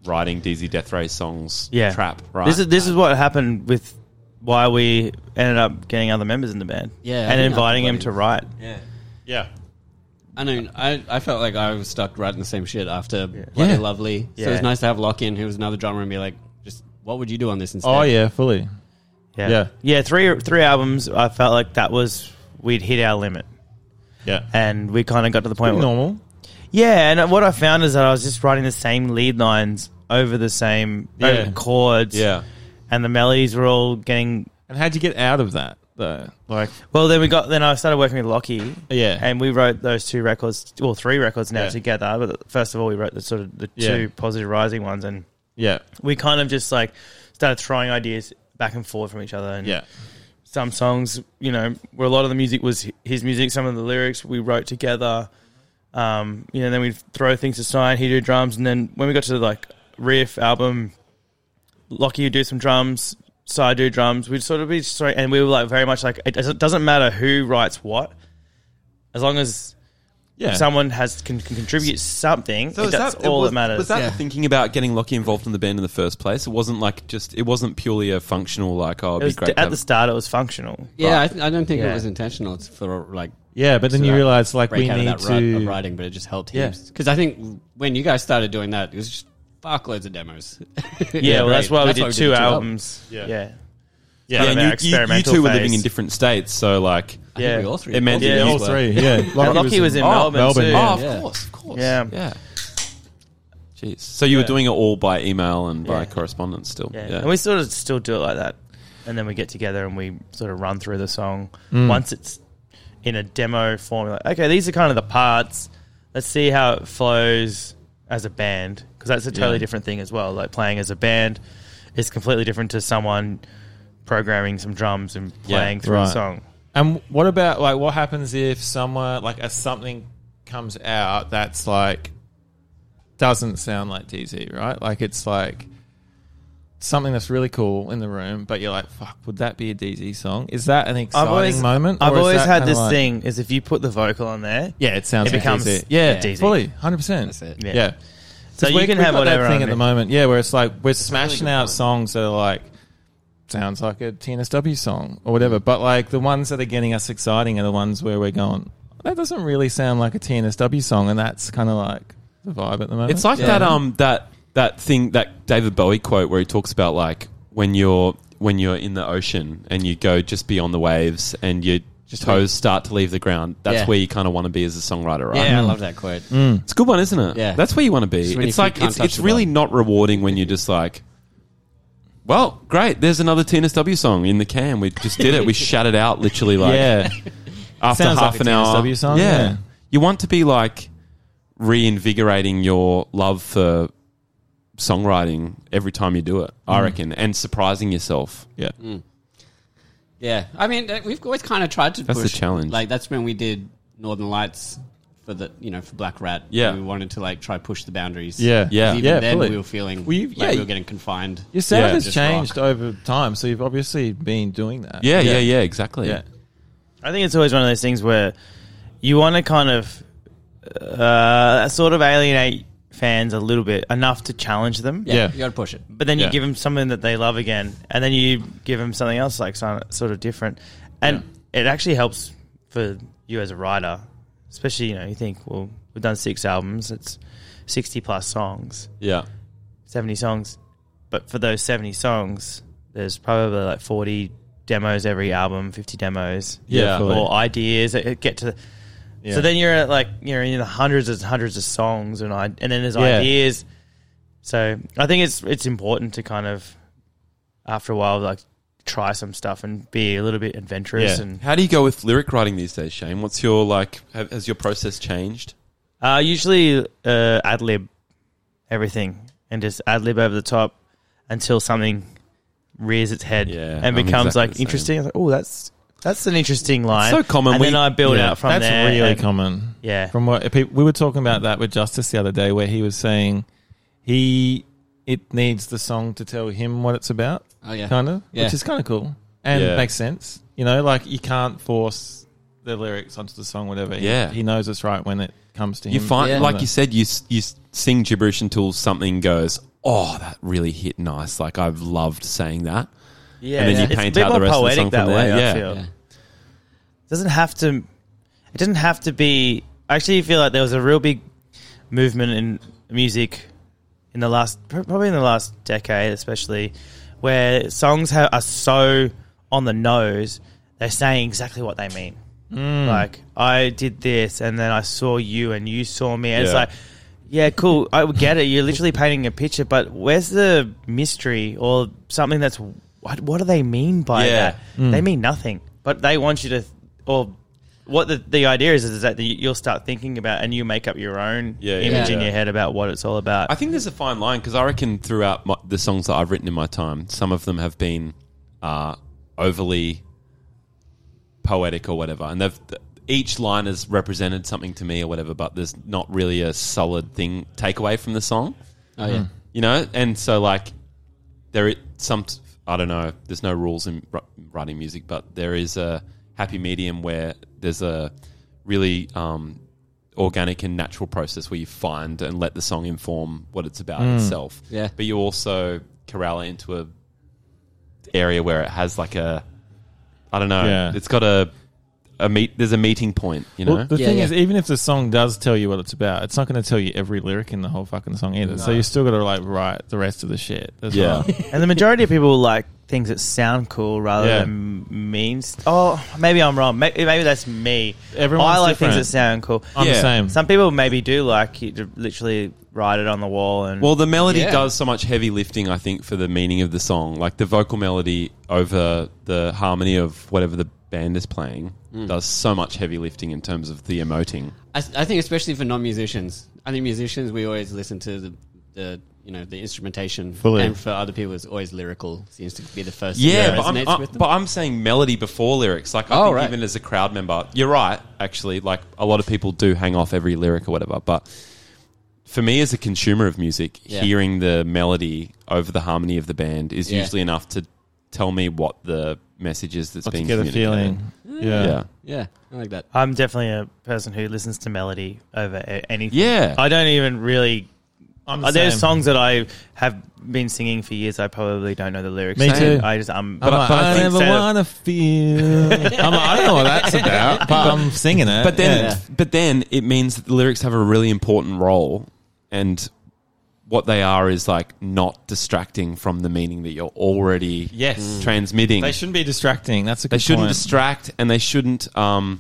[SPEAKER 4] writing D Z Death Ray songs.
[SPEAKER 7] Yeah.
[SPEAKER 4] Trap. Right.
[SPEAKER 7] This is this is what happened with why we ended up getting other members in the band.
[SPEAKER 6] Yeah, I
[SPEAKER 7] and
[SPEAKER 6] think
[SPEAKER 7] inviting them
[SPEAKER 6] everybody-
[SPEAKER 7] to write.
[SPEAKER 6] Yeah.
[SPEAKER 4] yeah.
[SPEAKER 6] I mean, I, I felt like I was stuck writing the same shit after Bloody
[SPEAKER 4] Yeah.
[SPEAKER 6] Lovely. So
[SPEAKER 7] Yeah.
[SPEAKER 6] it was nice to have Lockie-In, who was another drummer, and be like, just what would you do on this instead?
[SPEAKER 5] Oh yeah, fully.
[SPEAKER 7] Yeah.
[SPEAKER 5] Yeah.
[SPEAKER 7] Yeah, three three albums. I felt like that was we'd hit our limit,
[SPEAKER 5] Yeah.
[SPEAKER 7] and we kind of got to the point
[SPEAKER 5] Pretty
[SPEAKER 7] where
[SPEAKER 5] normal.
[SPEAKER 7] yeah. And what I found is that I was just writing the same lead lines over the same over
[SPEAKER 5] Yeah.
[SPEAKER 7] the chords,
[SPEAKER 4] Yeah.
[SPEAKER 7] and the melodies were all getting.
[SPEAKER 5] And how'd you get out of that though? Like,
[SPEAKER 7] Well, then we got then I started working with Lockie,
[SPEAKER 5] yeah,
[SPEAKER 7] and we wrote those two records, well, three records now
[SPEAKER 5] Yeah.
[SPEAKER 7] together. But first of all, we wrote the sort of the
[SPEAKER 5] Yeah.
[SPEAKER 7] two Positive Rising ones, and
[SPEAKER 5] yeah,
[SPEAKER 7] we kind of just like started throwing ideas back and forth from each other. And
[SPEAKER 5] yeah,
[SPEAKER 7] some songs, you know, where a lot of the music was his music, some of the lyrics we wrote together. Um, you know, then we'd throw things aside, he'd do drums, and then when we got to like riff album, Lockie would do some drums, Side do drums. We'd sort of be sorry, and we were like very much like it doesn't, doesn't matter who writes what, as long as
[SPEAKER 5] yeah.
[SPEAKER 7] someone has can, can contribute something.
[SPEAKER 1] So is
[SPEAKER 7] that's
[SPEAKER 1] that,
[SPEAKER 7] all
[SPEAKER 1] was,
[SPEAKER 7] that matters.
[SPEAKER 1] Was that
[SPEAKER 6] Yeah.
[SPEAKER 1] the thinking about getting Lockie involved in the band in the first place? It wasn't like just. It wasn't purely a functional like. Oh, it'd
[SPEAKER 7] it was
[SPEAKER 1] be great.
[SPEAKER 7] at
[SPEAKER 1] to have-
[SPEAKER 7] the start, it was functional.
[SPEAKER 6] Yeah, I, th- I don't think
[SPEAKER 7] Yeah.
[SPEAKER 6] it was intentional It's for like
[SPEAKER 5] yeah, but then
[SPEAKER 6] So
[SPEAKER 5] you
[SPEAKER 6] that
[SPEAKER 5] realize like
[SPEAKER 6] break
[SPEAKER 5] we
[SPEAKER 6] out
[SPEAKER 5] need
[SPEAKER 6] of that rut of
[SPEAKER 5] to.
[SPEAKER 6] writing, but it just helped
[SPEAKER 5] Yeah.
[SPEAKER 6] heaps. Because I think when you guys started doing that, it was just fuckloads of demos.
[SPEAKER 7] Yeah, well, that's why we did two
[SPEAKER 6] did
[SPEAKER 7] albums.
[SPEAKER 5] Yeah.
[SPEAKER 7] yeah.
[SPEAKER 1] yeah,
[SPEAKER 7] kind of
[SPEAKER 1] and
[SPEAKER 7] our
[SPEAKER 1] you, you, you
[SPEAKER 7] experimental
[SPEAKER 1] two were
[SPEAKER 7] phase.
[SPEAKER 1] living in different states, so like.
[SPEAKER 6] I
[SPEAKER 7] Yeah.
[SPEAKER 6] think we all three.
[SPEAKER 1] It meant
[SPEAKER 6] all
[SPEAKER 1] that
[SPEAKER 5] Yeah,
[SPEAKER 1] you
[SPEAKER 5] all
[SPEAKER 1] were-
[SPEAKER 5] three. Yeah,
[SPEAKER 7] And Lockie was in
[SPEAKER 5] oh,
[SPEAKER 7] Melbourne,
[SPEAKER 5] Melbourne.
[SPEAKER 7] too.
[SPEAKER 5] yeah.
[SPEAKER 1] Oh, of
[SPEAKER 6] Yeah.
[SPEAKER 1] course, of course.
[SPEAKER 7] Yeah.
[SPEAKER 1] yeah. Jeez. So you were
[SPEAKER 7] Yeah.
[SPEAKER 1] doing it all by email and by
[SPEAKER 7] Yeah.
[SPEAKER 1] correspondence still.
[SPEAKER 7] Yeah.
[SPEAKER 1] Yeah.
[SPEAKER 7] And we sort of still do it like that. And then we get together and we sort of run through the song.
[SPEAKER 5] Mm.
[SPEAKER 7] Once it's in a demo form, we're like, okay, these are kind of the parts. Let's see how it flows as a band. Because that's a totally
[SPEAKER 5] Yeah.
[SPEAKER 7] different thing as well. Like playing as a band is completely different to someone programming some drums and
[SPEAKER 1] Yeah.
[SPEAKER 7] playing through
[SPEAKER 5] Right.
[SPEAKER 7] a song.
[SPEAKER 5] And what about like what happens if someone like as something comes out that's like doesn't sound like D Z, right? Like it's like something that's really cool in the room, but you're like, fuck, would that be a D Z song? Is that an exciting
[SPEAKER 7] always,
[SPEAKER 5] moment?
[SPEAKER 7] I've
[SPEAKER 5] or is
[SPEAKER 7] always
[SPEAKER 5] that
[SPEAKER 7] had
[SPEAKER 5] kinda
[SPEAKER 7] this
[SPEAKER 5] like-
[SPEAKER 7] thing is if you put the vocal on there,
[SPEAKER 5] Yeah, it sounds
[SPEAKER 7] it
[SPEAKER 5] like
[SPEAKER 7] becomes
[SPEAKER 5] D Z. Yeah,
[SPEAKER 7] D Z.
[SPEAKER 5] fully, hundred percent.
[SPEAKER 6] That's it.
[SPEAKER 7] Yeah.
[SPEAKER 5] Yeah.
[SPEAKER 7] So
[SPEAKER 5] 'Cause
[SPEAKER 7] you
[SPEAKER 5] we-
[SPEAKER 7] can
[SPEAKER 5] we've
[SPEAKER 7] have
[SPEAKER 5] got
[SPEAKER 7] whatever
[SPEAKER 5] that thing
[SPEAKER 7] on
[SPEAKER 5] at the
[SPEAKER 7] it.
[SPEAKER 5] moment, yeah, where it's like we're smashing
[SPEAKER 6] good
[SPEAKER 5] out
[SPEAKER 6] point.
[SPEAKER 5] songs that are like sounds like a T N S W song or whatever, but like the ones that are getting us exciting are the ones where we're going, that doesn't really sound like a T N S W song, and that's kind of like the vibe at the moment.
[SPEAKER 1] It's like
[SPEAKER 6] Yeah.
[SPEAKER 1] that um that that thing that David Bowie quote where he talks about like when you're when you're in the ocean and you go just beyond the waves and your toes start to leave the ground. That's
[SPEAKER 6] Yeah.
[SPEAKER 1] where you kind of want to be as a songwriter, right?
[SPEAKER 6] Yeah, I love that quote.
[SPEAKER 1] It's a good one, isn't it?
[SPEAKER 6] Yeah.
[SPEAKER 1] That's where you want to be.
[SPEAKER 6] Just when
[SPEAKER 1] It's
[SPEAKER 6] your
[SPEAKER 1] like
[SPEAKER 6] feet can't
[SPEAKER 1] it's,
[SPEAKER 6] touch
[SPEAKER 1] it's
[SPEAKER 6] the
[SPEAKER 1] really
[SPEAKER 6] bottom.
[SPEAKER 1] not rewarding when you're just like, well, great. There's another T N S W song in the can. We just did it. We shat it out literally like
[SPEAKER 5] yeah,
[SPEAKER 1] after
[SPEAKER 5] Sounds
[SPEAKER 1] half
[SPEAKER 5] like a
[SPEAKER 1] an
[SPEAKER 5] T N S
[SPEAKER 1] hour.
[SPEAKER 5] W song,
[SPEAKER 1] yeah.
[SPEAKER 5] yeah.
[SPEAKER 1] You want to be like reinvigorating your love for songwriting every time you do it, I
[SPEAKER 5] Mm.
[SPEAKER 1] reckon, and surprising yourself.
[SPEAKER 5] yeah.
[SPEAKER 6] Yeah, I mean, uh, we've always kind of tried to
[SPEAKER 1] That's the
[SPEAKER 6] push.
[SPEAKER 1] challenge.
[SPEAKER 6] Like that's when we did Northern Lights for the, you know, for Black Rat.
[SPEAKER 1] Yeah.
[SPEAKER 6] we wanted to like try push the boundaries.
[SPEAKER 5] Yeah.
[SPEAKER 1] Yeah.
[SPEAKER 6] Even
[SPEAKER 5] Yeah,
[SPEAKER 6] then
[SPEAKER 5] fully.
[SPEAKER 6] we were feeling
[SPEAKER 5] Well, you-
[SPEAKER 6] like
[SPEAKER 5] yeah,
[SPEAKER 6] we
[SPEAKER 5] you-
[SPEAKER 6] were getting confined.
[SPEAKER 5] Your sound
[SPEAKER 1] Yeah.
[SPEAKER 5] has
[SPEAKER 6] Just
[SPEAKER 5] changed
[SPEAKER 6] rock.
[SPEAKER 5] over time, so you've obviously been doing that.
[SPEAKER 1] Yeah, yeah, yeah, exactly.
[SPEAKER 5] yeah.
[SPEAKER 7] I think it's always one of those things where you want to kind of uh, sort of alienate fans a little bit, enough to challenge them.
[SPEAKER 6] Yeah,
[SPEAKER 5] Yeah.
[SPEAKER 6] you got to push it.
[SPEAKER 7] But then you
[SPEAKER 5] Yeah.
[SPEAKER 7] give them something that they love again, and then you give them something else like so- sort of different, and it actually helps for you as a writer, especially you know you think, well, we've done six albums, it's sixty plus songs,
[SPEAKER 1] Yeah.
[SPEAKER 7] seventy songs, but for those seventy songs, there's probably like forty demos every album, fifty demos,
[SPEAKER 1] Yeah.
[SPEAKER 5] fully.
[SPEAKER 7] or ideas that get to. The,
[SPEAKER 5] Yeah.
[SPEAKER 7] So then you're at like you're in the hundreds and hundreds of songs, and I and then there's
[SPEAKER 5] Yeah.
[SPEAKER 7] ideas. So I think it's it's important to kind of after a while like try some stuff and be a little bit adventurous.
[SPEAKER 5] Yeah.
[SPEAKER 7] And
[SPEAKER 1] How do you go with lyric writing these days, Shane? What's your like? Have, has your process changed?
[SPEAKER 7] uh, usually uh, ad lib everything and just ad lib over the top until something rears its head
[SPEAKER 1] Yeah,
[SPEAKER 7] and
[SPEAKER 1] I'm
[SPEAKER 7] becomes
[SPEAKER 1] exactly
[SPEAKER 7] like
[SPEAKER 1] the same.
[SPEAKER 7] interesting. Like, oh, that's that's an interesting line.
[SPEAKER 1] so common.
[SPEAKER 7] And
[SPEAKER 1] We-
[SPEAKER 7] then I build
[SPEAKER 5] Yeah,
[SPEAKER 7] out from
[SPEAKER 5] that's
[SPEAKER 7] there.
[SPEAKER 5] really
[SPEAKER 7] and-
[SPEAKER 5] common.
[SPEAKER 7] Yeah.
[SPEAKER 5] From what pe- we were talking about that with Justice the other day, where he was saying he it needs the song to tell him what it's about,
[SPEAKER 6] Oh yeah,
[SPEAKER 5] kind of,
[SPEAKER 6] Yeah.
[SPEAKER 5] which is kind of cool and
[SPEAKER 1] Yeah.
[SPEAKER 5] makes sense. You know, like you can't force the lyrics onto the song, whatever. He-
[SPEAKER 1] Yeah.
[SPEAKER 5] he knows it's right when it comes to him.
[SPEAKER 1] You find,
[SPEAKER 6] Yeah.
[SPEAKER 1] like you said, you s- you s- sing gibberish until something goes,
[SPEAKER 4] oh, that really hit nice. Like I've loved saying that.
[SPEAKER 7] Yeah,
[SPEAKER 4] And then you
[SPEAKER 7] it's
[SPEAKER 4] paint
[SPEAKER 7] a bit
[SPEAKER 4] out the
[SPEAKER 7] more
[SPEAKER 4] rest of the
[SPEAKER 7] poetic
[SPEAKER 4] song
[SPEAKER 7] that
[SPEAKER 4] from
[SPEAKER 7] way.
[SPEAKER 4] there.
[SPEAKER 7] I
[SPEAKER 4] Yeah.
[SPEAKER 7] feel.
[SPEAKER 6] Yeah.
[SPEAKER 7] Doesn't have to. It doesn't have to be. I actually feel like there was a real big movement in music in the last, probably in the last decade, especially, where songs ha- are so on the nose. They're saying exactly what they mean.
[SPEAKER 5] Mm.
[SPEAKER 7] Like, I did this, and then I saw you, and you saw me. And it's
[SPEAKER 4] Yeah.
[SPEAKER 7] like, yeah, cool. I would get it. You're literally painting a picture, but where's the mystery or something that's what? What do they mean by
[SPEAKER 4] Yeah.
[SPEAKER 7] that? They mean nothing, but they want you to, or what the the idea is is that you'll start thinking about, and you make up your own
[SPEAKER 4] Yeah, yeah,
[SPEAKER 7] image in
[SPEAKER 4] yeah.
[SPEAKER 7] your head about what it's all about.
[SPEAKER 4] I think there's a fine line because I reckon throughout my, the songs that I've written in my time, some of them have been uh, overly poetic or whatever, and they've each line has represented something to me or whatever, but there's not really a solid thing takeaway from the song,
[SPEAKER 6] Oh yeah.
[SPEAKER 4] you know. And so like there is some, I don't know, there's no rules in wr- writing music, but there is a happy medium where there's a really um, organic and natural process where you find and let the song inform what it's about itself.
[SPEAKER 6] Yeah.
[SPEAKER 4] But you also corral it into a area where it has like a, I don't know,
[SPEAKER 5] Yeah.
[SPEAKER 4] it's got a, a meet. There's a meeting point, you know.
[SPEAKER 5] Well, the
[SPEAKER 6] Yeah,
[SPEAKER 5] thing
[SPEAKER 6] yeah.
[SPEAKER 5] is, even if the song does tell you what it's about, it's not going to tell you every lyric in the whole fucking song either. So you still got to like write the rest of the shit as
[SPEAKER 4] Yeah.
[SPEAKER 5] well.
[SPEAKER 7] And the majority of people like things that sound cool rather
[SPEAKER 5] Yeah.
[SPEAKER 7] than means. Oh, maybe I'm wrong. Maybe, maybe that's me.
[SPEAKER 5] Everyone's
[SPEAKER 7] I like
[SPEAKER 5] different.
[SPEAKER 7] things that sound cool.
[SPEAKER 5] I'm
[SPEAKER 4] Yeah.
[SPEAKER 5] the same.
[SPEAKER 7] Some people maybe do like you to literally write it on the wall and
[SPEAKER 4] Well, the melody
[SPEAKER 6] Yeah.
[SPEAKER 4] does so much heavy lifting, I think, for the meaning of the song. Like the vocal melody over the harmony of whatever the band is playing does so much heavy lifting in terms of the emoting.
[SPEAKER 6] I, I think especially for non-musicians. I think musicians, we always listen to the, the you know, the instrumentation.
[SPEAKER 5] Fully.
[SPEAKER 6] And for other people, it's always lyrical. Seems to be the first
[SPEAKER 4] Yeah,
[SPEAKER 6] thing that
[SPEAKER 4] but I'm,
[SPEAKER 6] resonates
[SPEAKER 4] I-
[SPEAKER 6] with them.
[SPEAKER 4] but I'm saying melody before lyrics. Like I
[SPEAKER 6] Oh,
[SPEAKER 4] think
[SPEAKER 6] right.
[SPEAKER 4] even as a crowd member, you're right. Actually, like a lot of people do hang off every lyric or whatever. But for me, as a consumer of music,
[SPEAKER 6] Yeah.
[SPEAKER 4] hearing the melody over the harmony of the band is
[SPEAKER 6] Yeah.
[SPEAKER 4] usually enough to tell me what the message is that's
[SPEAKER 5] Or to
[SPEAKER 4] being
[SPEAKER 5] get a
[SPEAKER 4] communicated.
[SPEAKER 5] feeling. Yeah.
[SPEAKER 4] Yeah.
[SPEAKER 6] yeah, I like that.
[SPEAKER 7] I'm definitely a person who listens to melody over a- anything.
[SPEAKER 4] Yeah.
[SPEAKER 7] I don't even really.
[SPEAKER 5] I'm the
[SPEAKER 7] Uh, there's
[SPEAKER 5] same.
[SPEAKER 7] songs that I have been singing for years. I probably don't know the lyrics.
[SPEAKER 5] Me
[SPEAKER 7] to.
[SPEAKER 5] too.
[SPEAKER 7] I just um.
[SPEAKER 5] I'm like,
[SPEAKER 4] but I
[SPEAKER 5] I,
[SPEAKER 4] think
[SPEAKER 5] never
[SPEAKER 7] so-
[SPEAKER 5] want to feel. I'm like, I don't know what that's about, but I'm singing it.
[SPEAKER 4] But then,
[SPEAKER 5] Yeah.
[SPEAKER 4] but then it means that the lyrics have a really important role, and what they are is like not distracting from the meaning that you're already
[SPEAKER 5] Yes.
[SPEAKER 4] transmitting.
[SPEAKER 5] they shouldn't be distracting. That's a good
[SPEAKER 4] They shouldn't
[SPEAKER 5] point.
[SPEAKER 4] distract, and they shouldn't. Um,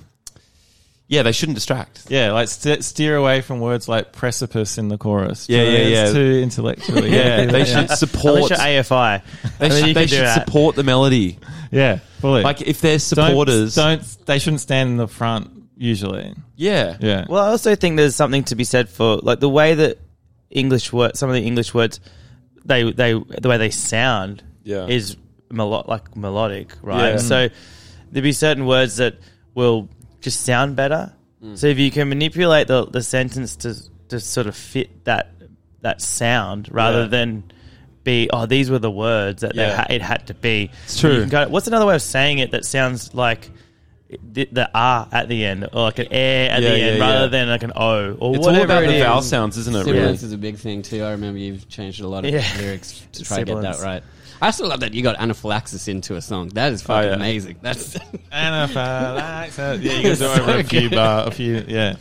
[SPEAKER 4] yeah, they shouldn't distract.
[SPEAKER 5] Yeah, like st- steer away from words like precipice in the chorus.
[SPEAKER 4] Yeah,
[SPEAKER 5] You know,
[SPEAKER 4] yeah,
[SPEAKER 5] it's
[SPEAKER 4] yeah.
[SPEAKER 5] too intellectually.
[SPEAKER 4] Yeah, they
[SPEAKER 5] yeah.
[SPEAKER 4] should
[SPEAKER 7] Unless
[SPEAKER 4] support.
[SPEAKER 7] you're A F I,
[SPEAKER 4] They
[SPEAKER 7] then
[SPEAKER 4] should,
[SPEAKER 7] you
[SPEAKER 4] they
[SPEAKER 7] can do
[SPEAKER 4] should
[SPEAKER 7] that.
[SPEAKER 4] support the melody.
[SPEAKER 5] Yeah, fully.
[SPEAKER 4] Like if they're
[SPEAKER 5] Don't-
[SPEAKER 4] supporters,
[SPEAKER 5] don't, they shouldn't stand in the front usually.
[SPEAKER 4] yeah,
[SPEAKER 5] Yeah.
[SPEAKER 7] Well, I also think there's something to be said for like the way that English words, some of the English words, they they the way they sound
[SPEAKER 4] Yeah.
[SPEAKER 7] is melo- like melodic, right?
[SPEAKER 4] Yeah.
[SPEAKER 7] So there'd be certain words that will just sound better. So if you can manipulate the the sentence to to sort of fit that that sound rather
[SPEAKER 4] Yeah.
[SPEAKER 7] than be oh these were the words that they
[SPEAKER 4] Yeah.
[SPEAKER 7] ha- it had to be.
[SPEAKER 4] It's true.
[SPEAKER 7] You can go, what's another way of saying it that sounds like the, the R at the end, or like an air at
[SPEAKER 4] Yeah,
[SPEAKER 7] the
[SPEAKER 4] yeah,
[SPEAKER 7] end,
[SPEAKER 4] yeah.
[SPEAKER 7] rather than like an O, or
[SPEAKER 4] It's all
[SPEAKER 7] whatever
[SPEAKER 4] about
[SPEAKER 7] it
[SPEAKER 4] the
[SPEAKER 7] is.
[SPEAKER 4] vowel sounds, isn't it? Really?
[SPEAKER 6] Sibilance is a big thing too. I remember you've changed a lot of
[SPEAKER 7] Yeah.
[SPEAKER 6] lyrics to try to get
[SPEAKER 7] Sibilance.
[SPEAKER 6] that right. I still love that you got anaphylaxis into a song. That is fucking
[SPEAKER 4] yeah.
[SPEAKER 6] amazing. That's
[SPEAKER 5] Anaphylaxis. Yeah, you can do over a few bar, a few. Yeah.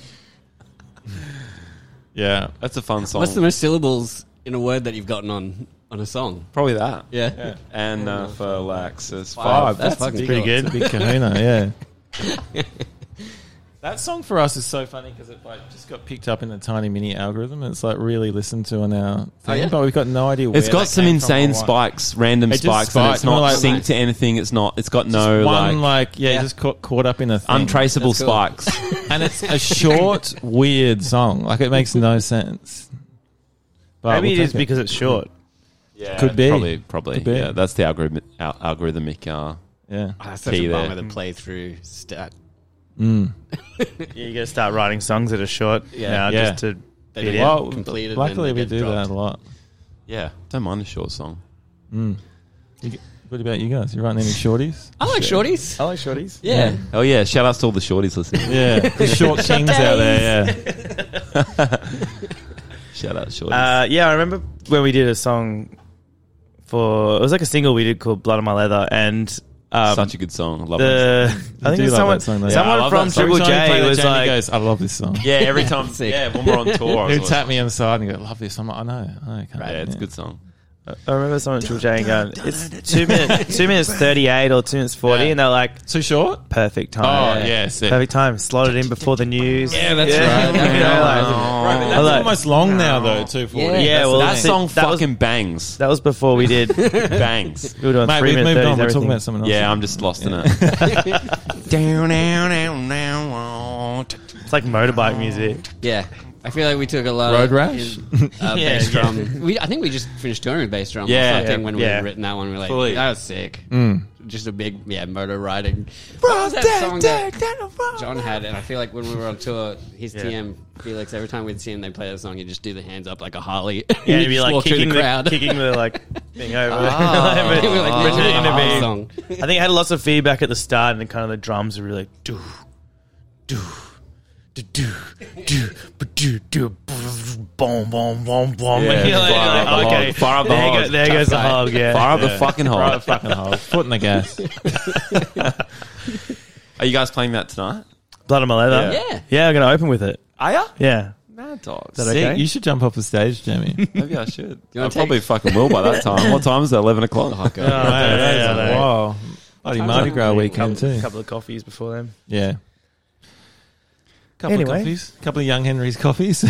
[SPEAKER 5] Yeah.
[SPEAKER 4] That's a fun song.
[SPEAKER 6] what's the most syllables in a word that you've gotten on on a song?
[SPEAKER 4] Probably that.
[SPEAKER 6] Yeah,
[SPEAKER 4] Anaphylaxis.
[SPEAKER 6] Five.
[SPEAKER 4] Five.
[SPEAKER 6] That's,
[SPEAKER 5] That's
[SPEAKER 6] fucking
[SPEAKER 7] pretty
[SPEAKER 6] cool.
[SPEAKER 7] good.
[SPEAKER 5] Big kahuna, yeah. That song for us is so funny because it like just got picked up in the Tiny Mini algorithm. And it's like really listened to on our thing,
[SPEAKER 6] Oh, yeah?
[SPEAKER 5] but we've got no idea where
[SPEAKER 4] It's got
[SPEAKER 5] that
[SPEAKER 4] some
[SPEAKER 5] came from
[SPEAKER 4] insane
[SPEAKER 5] or why.
[SPEAKER 4] spikes, random
[SPEAKER 5] It just
[SPEAKER 4] spikes, and
[SPEAKER 5] spiked,
[SPEAKER 4] it's
[SPEAKER 5] and we're
[SPEAKER 4] not
[SPEAKER 5] like-
[SPEAKER 4] synced to anything. It's not. It's got no
[SPEAKER 5] One
[SPEAKER 4] like,
[SPEAKER 5] like, yeah,
[SPEAKER 6] Yeah.
[SPEAKER 5] just caught, caught up in a thing.
[SPEAKER 4] untraceable
[SPEAKER 6] That's cool.
[SPEAKER 4] spikes.
[SPEAKER 5] And it's a short, weird song. Like it makes no sense. But
[SPEAKER 7] Maybe
[SPEAKER 5] we'll
[SPEAKER 7] it is
[SPEAKER 5] take
[SPEAKER 7] because it's short.
[SPEAKER 4] Yeah,
[SPEAKER 5] Could be.
[SPEAKER 4] Probably. Probably.
[SPEAKER 5] Could be.
[SPEAKER 4] Yeah, that's the algorithm, al- algorithmic. Uh,
[SPEAKER 5] Yeah.
[SPEAKER 6] Oh, that's such
[SPEAKER 4] Key
[SPEAKER 6] a
[SPEAKER 4] there.
[SPEAKER 6] bummer. The playthrough stat.
[SPEAKER 5] Mm.
[SPEAKER 7] Yeah, you got to start writing songs that are short
[SPEAKER 6] Yeah.
[SPEAKER 7] now
[SPEAKER 5] Yeah.
[SPEAKER 7] just to
[SPEAKER 6] They
[SPEAKER 7] fit
[SPEAKER 6] don't
[SPEAKER 7] in.
[SPEAKER 5] Well,
[SPEAKER 6] completed.
[SPEAKER 5] luckily
[SPEAKER 6] and
[SPEAKER 5] we
[SPEAKER 6] they
[SPEAKER 5] do
[SPEAKER 6] get dropped.
[SPEAKER 5] that a lot.
[SPEAKER 4] yeah, don't mind a short song.
[SPEAKER 5] Mm. You, g- what about you guys? You writing any shorties?
[SPEAKER 6] I like shorties.
[SPEAKER 7] I like shorties.
[SPEAKER 6] Yeah.
[SPEAKER 4] Oh yeah, shout outs to all the shorties listening.
[SPEAKER 5] Yeah, the short kings out there. Yeah.
[SPEAKER 4] Shout out shorties.
[SPEAKER 7] Uh, yeah, I remember when we did a song for it was like a single we did called "Blood on My Leather," and um,
[SPEAKER 4] Such a good song. I love
[SPEAKER 7] the
[SPEAKER 4] it.
[SPEAKER 7] I think
[SPEAKER 5] do
[SPEAKER 7] it's
[SPEAKER 5] love
[SPEAKER 7] someone
[SPEAKER 5] that song, though. Yeah,
[SPEAKER 7] someone
[SPEAKER 4] I love
[SPEAKER 7] from
[SPEAKER 4] that song.
[SPEAKER 7] Triple
[SPEAKER 5] Every time you play
[SPEAKER 7] J
[SPEAKER 5] that,
[SPEAKER 7] was
[SPEAKER 5] Jamie
[SPEAKER 7] like,
[SPEAKER 5] goes, I love this song.
[SPEAKER 4] Yeah, every time.
[SPEAKER 6] Sick.
[SPEAKER 4] Yeah, when we're on tour, I was
[SPEAKER 5] He'd
[SPEAKER 4] always
[SPEAKER 5] tap
[SPEAKER 4] like,
[SPEAKER 5] me on the side and go, love this. I'm like, I know. I know. Can't
[SPEAKER 4] Yeah, it's a good song.
[SPEAKER 7] I remember someone Triple J going, it's two minutes, two minutes thirty-eight or two minutes forty,
[SPEAKER 5] Yeah.
[SPEAKER 7] and they're like,
[SPEAKER 5] Too short?
[SPEAKER 7] perfect time.
[SPEAKER 5] Oh,
[SPEAKER 6] Yeah.
[SPEAKER 5] yeah. sick.
[SPEAKER 7] Perfect time. Slotted in before the news.
[SPEAKER 6] Yeah, that's
[SPEAKER 7] Yeah.
[SPEAKER 6] right.
[SPEAKER 7] You know,
[SPEAKER 6] Yeah.
[SPEAKER 7] like-
[SPEAKER 5] Right, but
[SPEAKER 7] I
[SPEAKER 5] that's
[SPEAKER 7] like-
[SPEAKER 5] almost long now, though, two forty.
[SPEAKER 6] Yeah.
[SPEAKER 7] Yeah,
[SPEAKER 5] That's
[SPEAKER 7] well,
[SPEAKER 5] the
[SPEAKER 4] That
[SPEAKER 5] thing.
[SPEAKER 4] song
[SPEAKER 7] that was-
[SPEAKER 4] fucking bangs.
[SPEAKER 7] That was before we did. we
[SPEAKER 4] Bangs.
[SPEAKER 7] were doing
[SPEAKER 5] Mate,
[SPEAKER 7] three
[SPEAKER 5] we've
[SPEAKER 7] minute
[SPEAKER 5] moved
[SPEAKER 7] thirties.
[SPEAKER 5] on. We're talking
[SPEAKER 7] everything.
[SPEAKER 5] about something else.
[SPEAKER 4] Yeah, I'm just lost in it. Down, down, down, down.
[SPEAKER 7] It's like motorbike music.
[SPEAKER 6] Yeah. I feel like we took a lot
[SPEAKER 5] Road
[SPEAKER 6] of
[SPEAKER 5] rash?
[SPEAKER 6] uh,
[SPEAKER 7] Yeah,
[SPEAKER 6] bass
[SPEAKER 7] yeah.
[SPEAKER 6] drum. We, I think we just finished touring with bass drum
[SPEAKER 4] Yeah.
[SPEAKER 6] or something when we
[SPEAKER 7] Yeah.
[SPEAKER 6] had written that one. We were like,
[SPEAKER 4] Fully.
[SPEAKER 6] that was sick.
[SPEAKER 5] Mm.
[SPEAKER 6] Just a big, yeah, motor riding. What was that song that John had? And I feel like when we were on tour, his
[SPEAKER 7] Yeah.
[SPEAKER 6] T M, Felix, every time we'd see him, they play that song, he'd just do the hands up like a Harley.
[SPEAKER 7] Yeah,
[SPEAKER 6] He'd
[SPEAKER 7] to be
[SPEAKER 6] just
[SPEAKER 7] like
[SPEAKER 6] walk through
[SPEAKER 7] kicking
[SPEAKER 6] the
[SPEAKER 7] the,
[SPEAKER 6] crowd.
[SPEAKER 7] kicking the like thing over.
[SPEAKER 4] Ah.
[SPEAKER 7] But-
[SPEAKER 6] We were like,
[SPEAKER 7] but
[SPEAKER 6] this is
[SPEAKER 7] in
[SPEAKER 6] a
[SPEAKER 7] a
[SPEAKER 6] Harley
[SPEAKER 7] bit-
[SPEAKER 6] song.
[SPEAKER 7] I think it had lots of feedback at the start, and then kind of the drums were really do, do, do, do, do, do, do, boom, boom, boom, boom.
[SPEAKER 4] Yeah,
[SPEAKER 7] And you're like,
[SPEAKER 4] fire
[SPEAKER 7] you're
[SPEAKER 4] up the
[SPEAKER 7] like, okay,
[SPEAKER 4] hog. Fire up the
[SPEAKER 7] there,
[SPEAKER 4] hog.
[SPEAKER 7] go, there
[SPEAKER 4] Tough
[SPEAKER 7] goes the
[SPEAKER 4] guy.
[SPEAKER 7] hog. Yeah,
[SPEAKER 4] Fire up the
[SPEAKER 7] Yeah.
[SPEAKER 4] fucking
[SPEAKER 5] Right,
[SPEAKER 4] hole.
[SPEAKER 5] fucking hole. Foot in the gas.
[SPEAKER 4] Are you guys playing that tonight?
[SPEAKER 7] Blood on my leather.
[SPEAKER 6] Yeah.
[SPEAKER 7] yeah, I'm gonna open with it.
[SPEAKER 4] Are ya?
[SPEAKER 7] Yeah,
[SPEAKER 4] Mad dogs.
[SPEAKER 7] that
[SPEAKER 5] Sick.
[SPEAKER 7] okay?
[SPEAKER 5] You should jump off the stage, Jamie.
[SPEAKER 4] Maybe I should.
[SPEAKER 6] You
[SPEAKER 4] I
[SPEAKER 6] wanna
[SPEAKER 4] probably
[SPEAKER 6] take-
[SPEAKER 4] fucking will by that time. What time is it? eleven o'clock?
[SPEAKER 6] Oh, God.
[SPEAKER 7] Oh, yeah, yeah, yeah.
[SPEAKER 5] Wow. Bloody Mardi Gras weekend,
[SPEAKER 7] couple,
[SPEAKER 5] too.
[SPEAKER 7] couple of coffees before then.
[SPEAKER 5] Yeah. Couple
[SPEAKER 7] Anyway.
[SPEAKER 5] of coffees. Couple of Young Henry's coffees.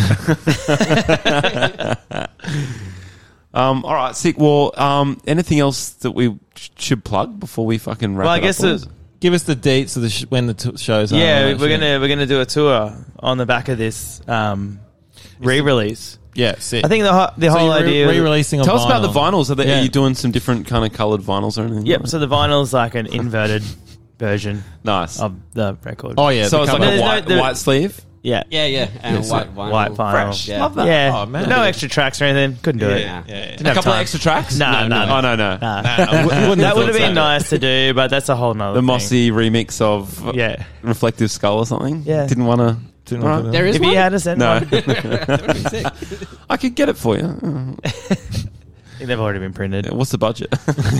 [SPEAKER 4] Um, all right, sick. Well, um, anything else that we sh- should plug before we fucking wrap
[SPEAKER 7] Well, I
[SPEAKER 4] it
[SPEAKER 7] guess
[SPEAKER 4] up?
[SPEAKER 7] it-
[SPEAKER 5] Give us the dates of the sh- when the t- shows are.
[SPEAKER 7] Yeah,
[SPEAKER 5] and all
[SPEAKER 7] we're
[SPEAKER 5] that shit.
[SPEAKER 7] gonna we're gonna do a tour on the back of this um, re-release.
[SPEAKER 5] Yeah, sick.
[SPEAKER 7] I think the ho- the
[SPEAKER 5] so
[SPEAKER 7] whole
[SPEAKER 5] you're
[SPEAKER 7] idea.
[SPEAKER 5] re- re-releasing on
[SPEAKER 4] Tell us about the
[SPEAKER 5] vinyl.
[SPEAKER 4] vinyls. Are, they,
[SPEAKER 5] Yeah.
[SPEAKER 4] are you doing some different kind of coloured vinyls or anything?
[SPEAKER 7] Yep.
[SPEAKER 4] like
[SPEAKER 7] So the vinyl's like an inverted version
[SPEAKER 4] that? Nice.
[SPEAKER 7] of the record.
[SPEAKER 5] Oh yeah,
[SPEAKER 4] so
[SPEAKER 5] the
[SPEAKER 4] it's like
[SPEAKER 5] cover.
[SPEAKER 4] a
[SPEAKER 7] There's no-
[SPEAKER 4] white,
[SPEAKER 7] there-
[SPEAKER 4] white sleeve.
[SPEAKER 7] yeah,
[SPEAKER 6] Yeah, yeah. And
[SPEAKER 7] Yes,
[SPEAKER 6] white
[SPEAKER 7] sir.
[SPEAKER 6] vinyl.
[SPEAKER 7] white vinyl.
[SPEAKER 4] Fresh.
[SPEAKER 6] Yeah.
[SPEAKER 4] Love that.
[SPEAKER 7] Yeah,
[SPEAKER 5] Oh, man.
[SPEAKER 7] no extra tracks or anything. Couldn't do it.
[SPEAKER 6] Yeah.
[SPEAKER 5] Yeah, yeah.
[SPEAKER 7] Didn't
[SPEAKER 4] A
[SPEAKER 7] have
[SPEAKER 4] couple of
[SPEAKER 7] time.
[SPEAKER 4] extra tracks?
[SPEAKER 7] Nah,
[SPEAKER 6] No,
[SPEAKER 7] nah,
[SPEAKER 6] no.
[SPEAKER 7] nah.
[SPEAKER 4] Oh, no, no.
[SPEAKER 7] Nah.
[SPEAKER 5] Nah, I wouldn't
[SPEAKER 7] That
[SPEAKER 5] have
[SPEAKER 7] would have
[SPEAKER 5] thought
[SPEAKER 7] been
[SPEAKER 5] so.
[SPEAKER 7] nice to do, but that's a whole nother
[SPEAKER 4] The
[SPEAKER 7] thing.
[SPEAKER 4] Mossy remix of
[SPEAKER 7] Yeah.
[SPEAKER 4] Reflective Skull or something?
[SPEAKER 7] Yeah.
[SPEAKER 4] Didn't want to.
[SPEAKER 5] Didn't
[SPEAKER 4] Alright.
[SPEAKER 5] want to-
[SPEAKER 6] There is
[SPEAKER 7] If
[SPEAKER 6] one?
[SPEAKER 7] you had to send
[SPEAKER 4] No.
[SPEAKER 7] one,
[SPEAKER 4] I could get it for you.
[SPEAKER 7] I think they've already been printed.
[SPEAKER 4] What's the budget?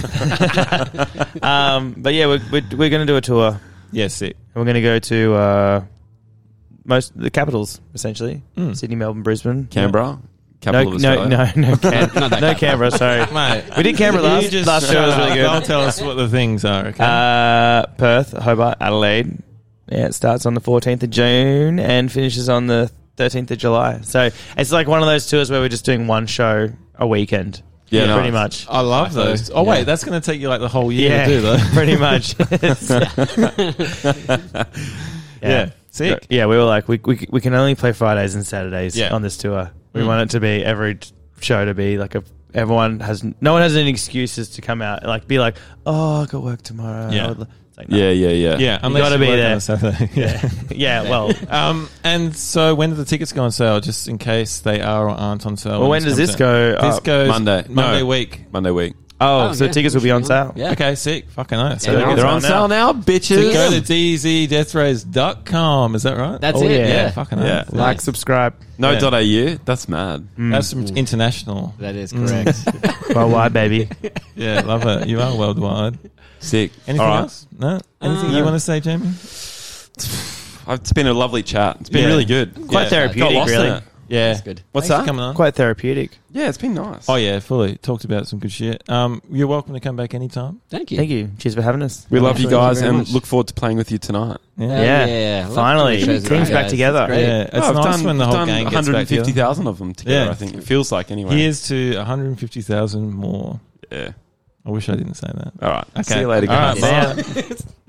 [SPEAKER 7] Um, but yeah, we're we're, we're going to do a tour.
[SPEAKER 5] Yeah, sick.
[SPEAKER 7] And we're going to go to uh, most the capitals essentially:
[SPEAKER 5] Mm.
[SPEAKER 7] Sydney, Melbourne, Brisbane,
[SPEAKER 4] Canberra?
[SPEAKER 7] No,
[SPEAKER 4] Capital
[SPEAKER 7] no,
[SPEAKER 4] of
[SPEAKER 7] no,
[SPEAKER 4] Australia?
[SPEAKER 7] no, Can-
[SPEAKER 6] Not that
[SPEAKER 7] no Canberra. Sorry,
[SPEAKER 5] Mate,
[SPEAKER 7] we did Canberra
[SPEAKER 5] you
[SPEAKER 7] last
[SPEAKER 5] just
[SPEAKER 7] last show.
[SPEAKER 5] shut
[SPEAKER 7] Was really
[SPEAKER 5] up.
[SPEAKER 7] good.
[SPEAKER 5] Don't tell us what the things are, okay?
[SPEAKER 7] Uh, Perth, Hobart, Adelaide. Yeah, it starts on the fourteenth of June and finishes on the thirteenth of July. So it's like one of those tours where we're just doing one show a weekend.
[SPEAKER 4] Yeah, nice.
[SPEAKER 7] pretty much.
[SPEAKER 5] I love those. Oh, wait, that's going to take you like the whole year
[SPEAKER 7] Yeah,
[SPEAKER 5] to do, though.
[SPEAKER 7] pretty much.
[SPEAKER 5] Yeah, sick.
[SPEAKER 7] Yeah, we were like, we, we we can only play Fridays and Saturdays
[SPEAKER 5] Yeah.
[SPEAKER 7] on this tour. We
[SPEAKER 5] Mm.
[SPEAKER 7] want it to be every t- show to be like a. Everyone has no one has any excuses to come out like be like, oh, I got work tomorrow.
[SPEAKER 5] Yeah.
[SPEAKER 7] I would li-" It's like, no.
[SPEAKER 4] Yeah, yeah, yeah.
[SPEAKER 5] Yeah, unless
[SPEAKER 7] gotta
[SPEAKER 5] you
[SPEAKER 7] be
[SPEAKER 5] work
[SPEAKER 7] there.
[SPEAKER 5] on a Saturday. Yeah.
[SPEAKER 7] Yeah, well,
[SPEAKER 5] Um, and so when do the tickets go on sale? Just in case they are or aren't on sale.
[SPEAKER 7] well, when does this go?
[SPEAKER 5] This
[SPEAKER 7] up?
[SPEAKER 5] goes
[SPEAKER 4] Monday.
[SPEAKER 5] Monday
[SPEAKER 4] No.
[SPEAKER 5] week.
[SPEAKER 4] Monday week.
[SPEAKER 7] Oh,
[SPEAKER 6] Oh,
[SPEAKER 7] so
[SPEAKER 6] yeah.
[SPEAKER 7] tickets will be on sale.
[SPEAKER 6] Yeah.
[SPEAKER 5] Okay, sick. Fucking nice.
[SPEAKER 6] Yeah,
[SPEAKER 5] So
[SPEAKER 6] they're on
[SPEAKER 4] They're on
[SPEAKER 7] now.
[SPEAKER 4] sale now, bitches.
[SPEAKER 5] go to d z death rays dot com. Is that right?
[SPEAKER 6] That's
[SPEAKER 7] Oh,
[SPEAKER 6] it.
[SPEAKER 7] yeah.
[SPEAKER 6] Yeah.
[SPEAKER 5] Fucking
[SPEAKER 4] Yeah.
[SPEAKER 5] hell.
[SPEAKER 7] Like,
[SPEAKER 6] Nice.
[SPEAKER 7] subscribe.
[SPEAKER 4] No
[SPEAKER 5] Yeah.
[SPEAKER 4] dot .au. That's mad.
[SPEAKER 5] That's some international.
[SPEAKER 6] That is
[SPEAKER 5] Mm.
[SPEAKER 6] correct.
[SPEAKER 7] Worldwide, baby.
[SPEAKER 5] Yeah, love it. You are worldwide.
[SPEAKER 4] Sick.
[SPEAKER 5] Anything
[SPEAKER 4] All right.
[SPEAKER 5] else? No? Anything
[SPEAKER 6] Uh,
[SPEAKER 5] you want to say, Jamie?
[SPEAKER 4] It's been a lovely chat. It's been
[SPEAKER 5] Yeah.
[SPEAKER 4] really good.
[SPEAKER 7] Quite
[SPEAKER 5] Yeah.
[SPEAKER 7] therapeutic,
[SPEAKER 4] Got lost in
[SPEAKER 7] really.
[SPEAKER 4] it.
[SPEAKER 5] Yeah.
[SPEAKER 6] That's good.
[SPEAKER 4] What's
[SPEAKER 5] Thanks
[SPEAKER 4] that?
[SPEAKER 5] for coming on.
[SPEAKER 7] Quite therapeutic.
[SPEAKER 4] Yeah, it's been nice.
[SPEAKER 5] Oh, yeah, fully. Talked about some good shit. Um, you're welcome to come back anytime.
[SPEAKER 6] Thank you.
[SPEAKER 7] Thank you. Cheers for having us.
[SPEAKER 4] We love you
[SPEAKER 6] Thank you
[SPEAKER 4] guys
[SPEAKER 6] very
[SPEAKER 4] and
[SPEAKER 6] much.
[SPEAKER 4] look forward to playing with you tonight.
[SPEAKER 5] Yeah.
[SPEAKER 6] Hell
[SPEAKER 7] Yeah.
[SPEAKER 6] yeah. I love
[SPEAKER 7] Finally.
[SPEAKER 6] doing shows with
[SPEAKER 7] Team's
[SPEAKER 6] you
[SPEAKER 7] back
[SPEAKER 6] guys.
[SPEAKER 7] together.
[SPEAKER 6] It's great.
[SPEAKER 5] Yeah, it's
[SPEAKER 4] Oh, I've
[SPEAKER 5] nice
[SPEAKER 4] done,
[SPEAKER 5] when the
[SPEAKER 4] we've
[SPEAKER 5] whole
[SPEAKER 4] done
[SPEAKER 5] gang gets back together.
[SPEAKER 4] one hundred fifty thousand of them together,
[SPEAKER 5] Yeah.
[SPEAKER 4] I think. It feels like anyway.
[SPEAKER 5] Here's to one hundred fifty thousand more.
[SPEAKER 4] Yeah.
[SPEAKER 5] I wish I didn't say that.
[SPEAKER 4] All right.
[SPEAKER 5] Okay.
[SPEAKER 4] See you later,
[SPEAKER 5] All right,
[SPEAKER 4] guys.
[SPEAKER 5] bye.
[SPEAKER 7] Yeah.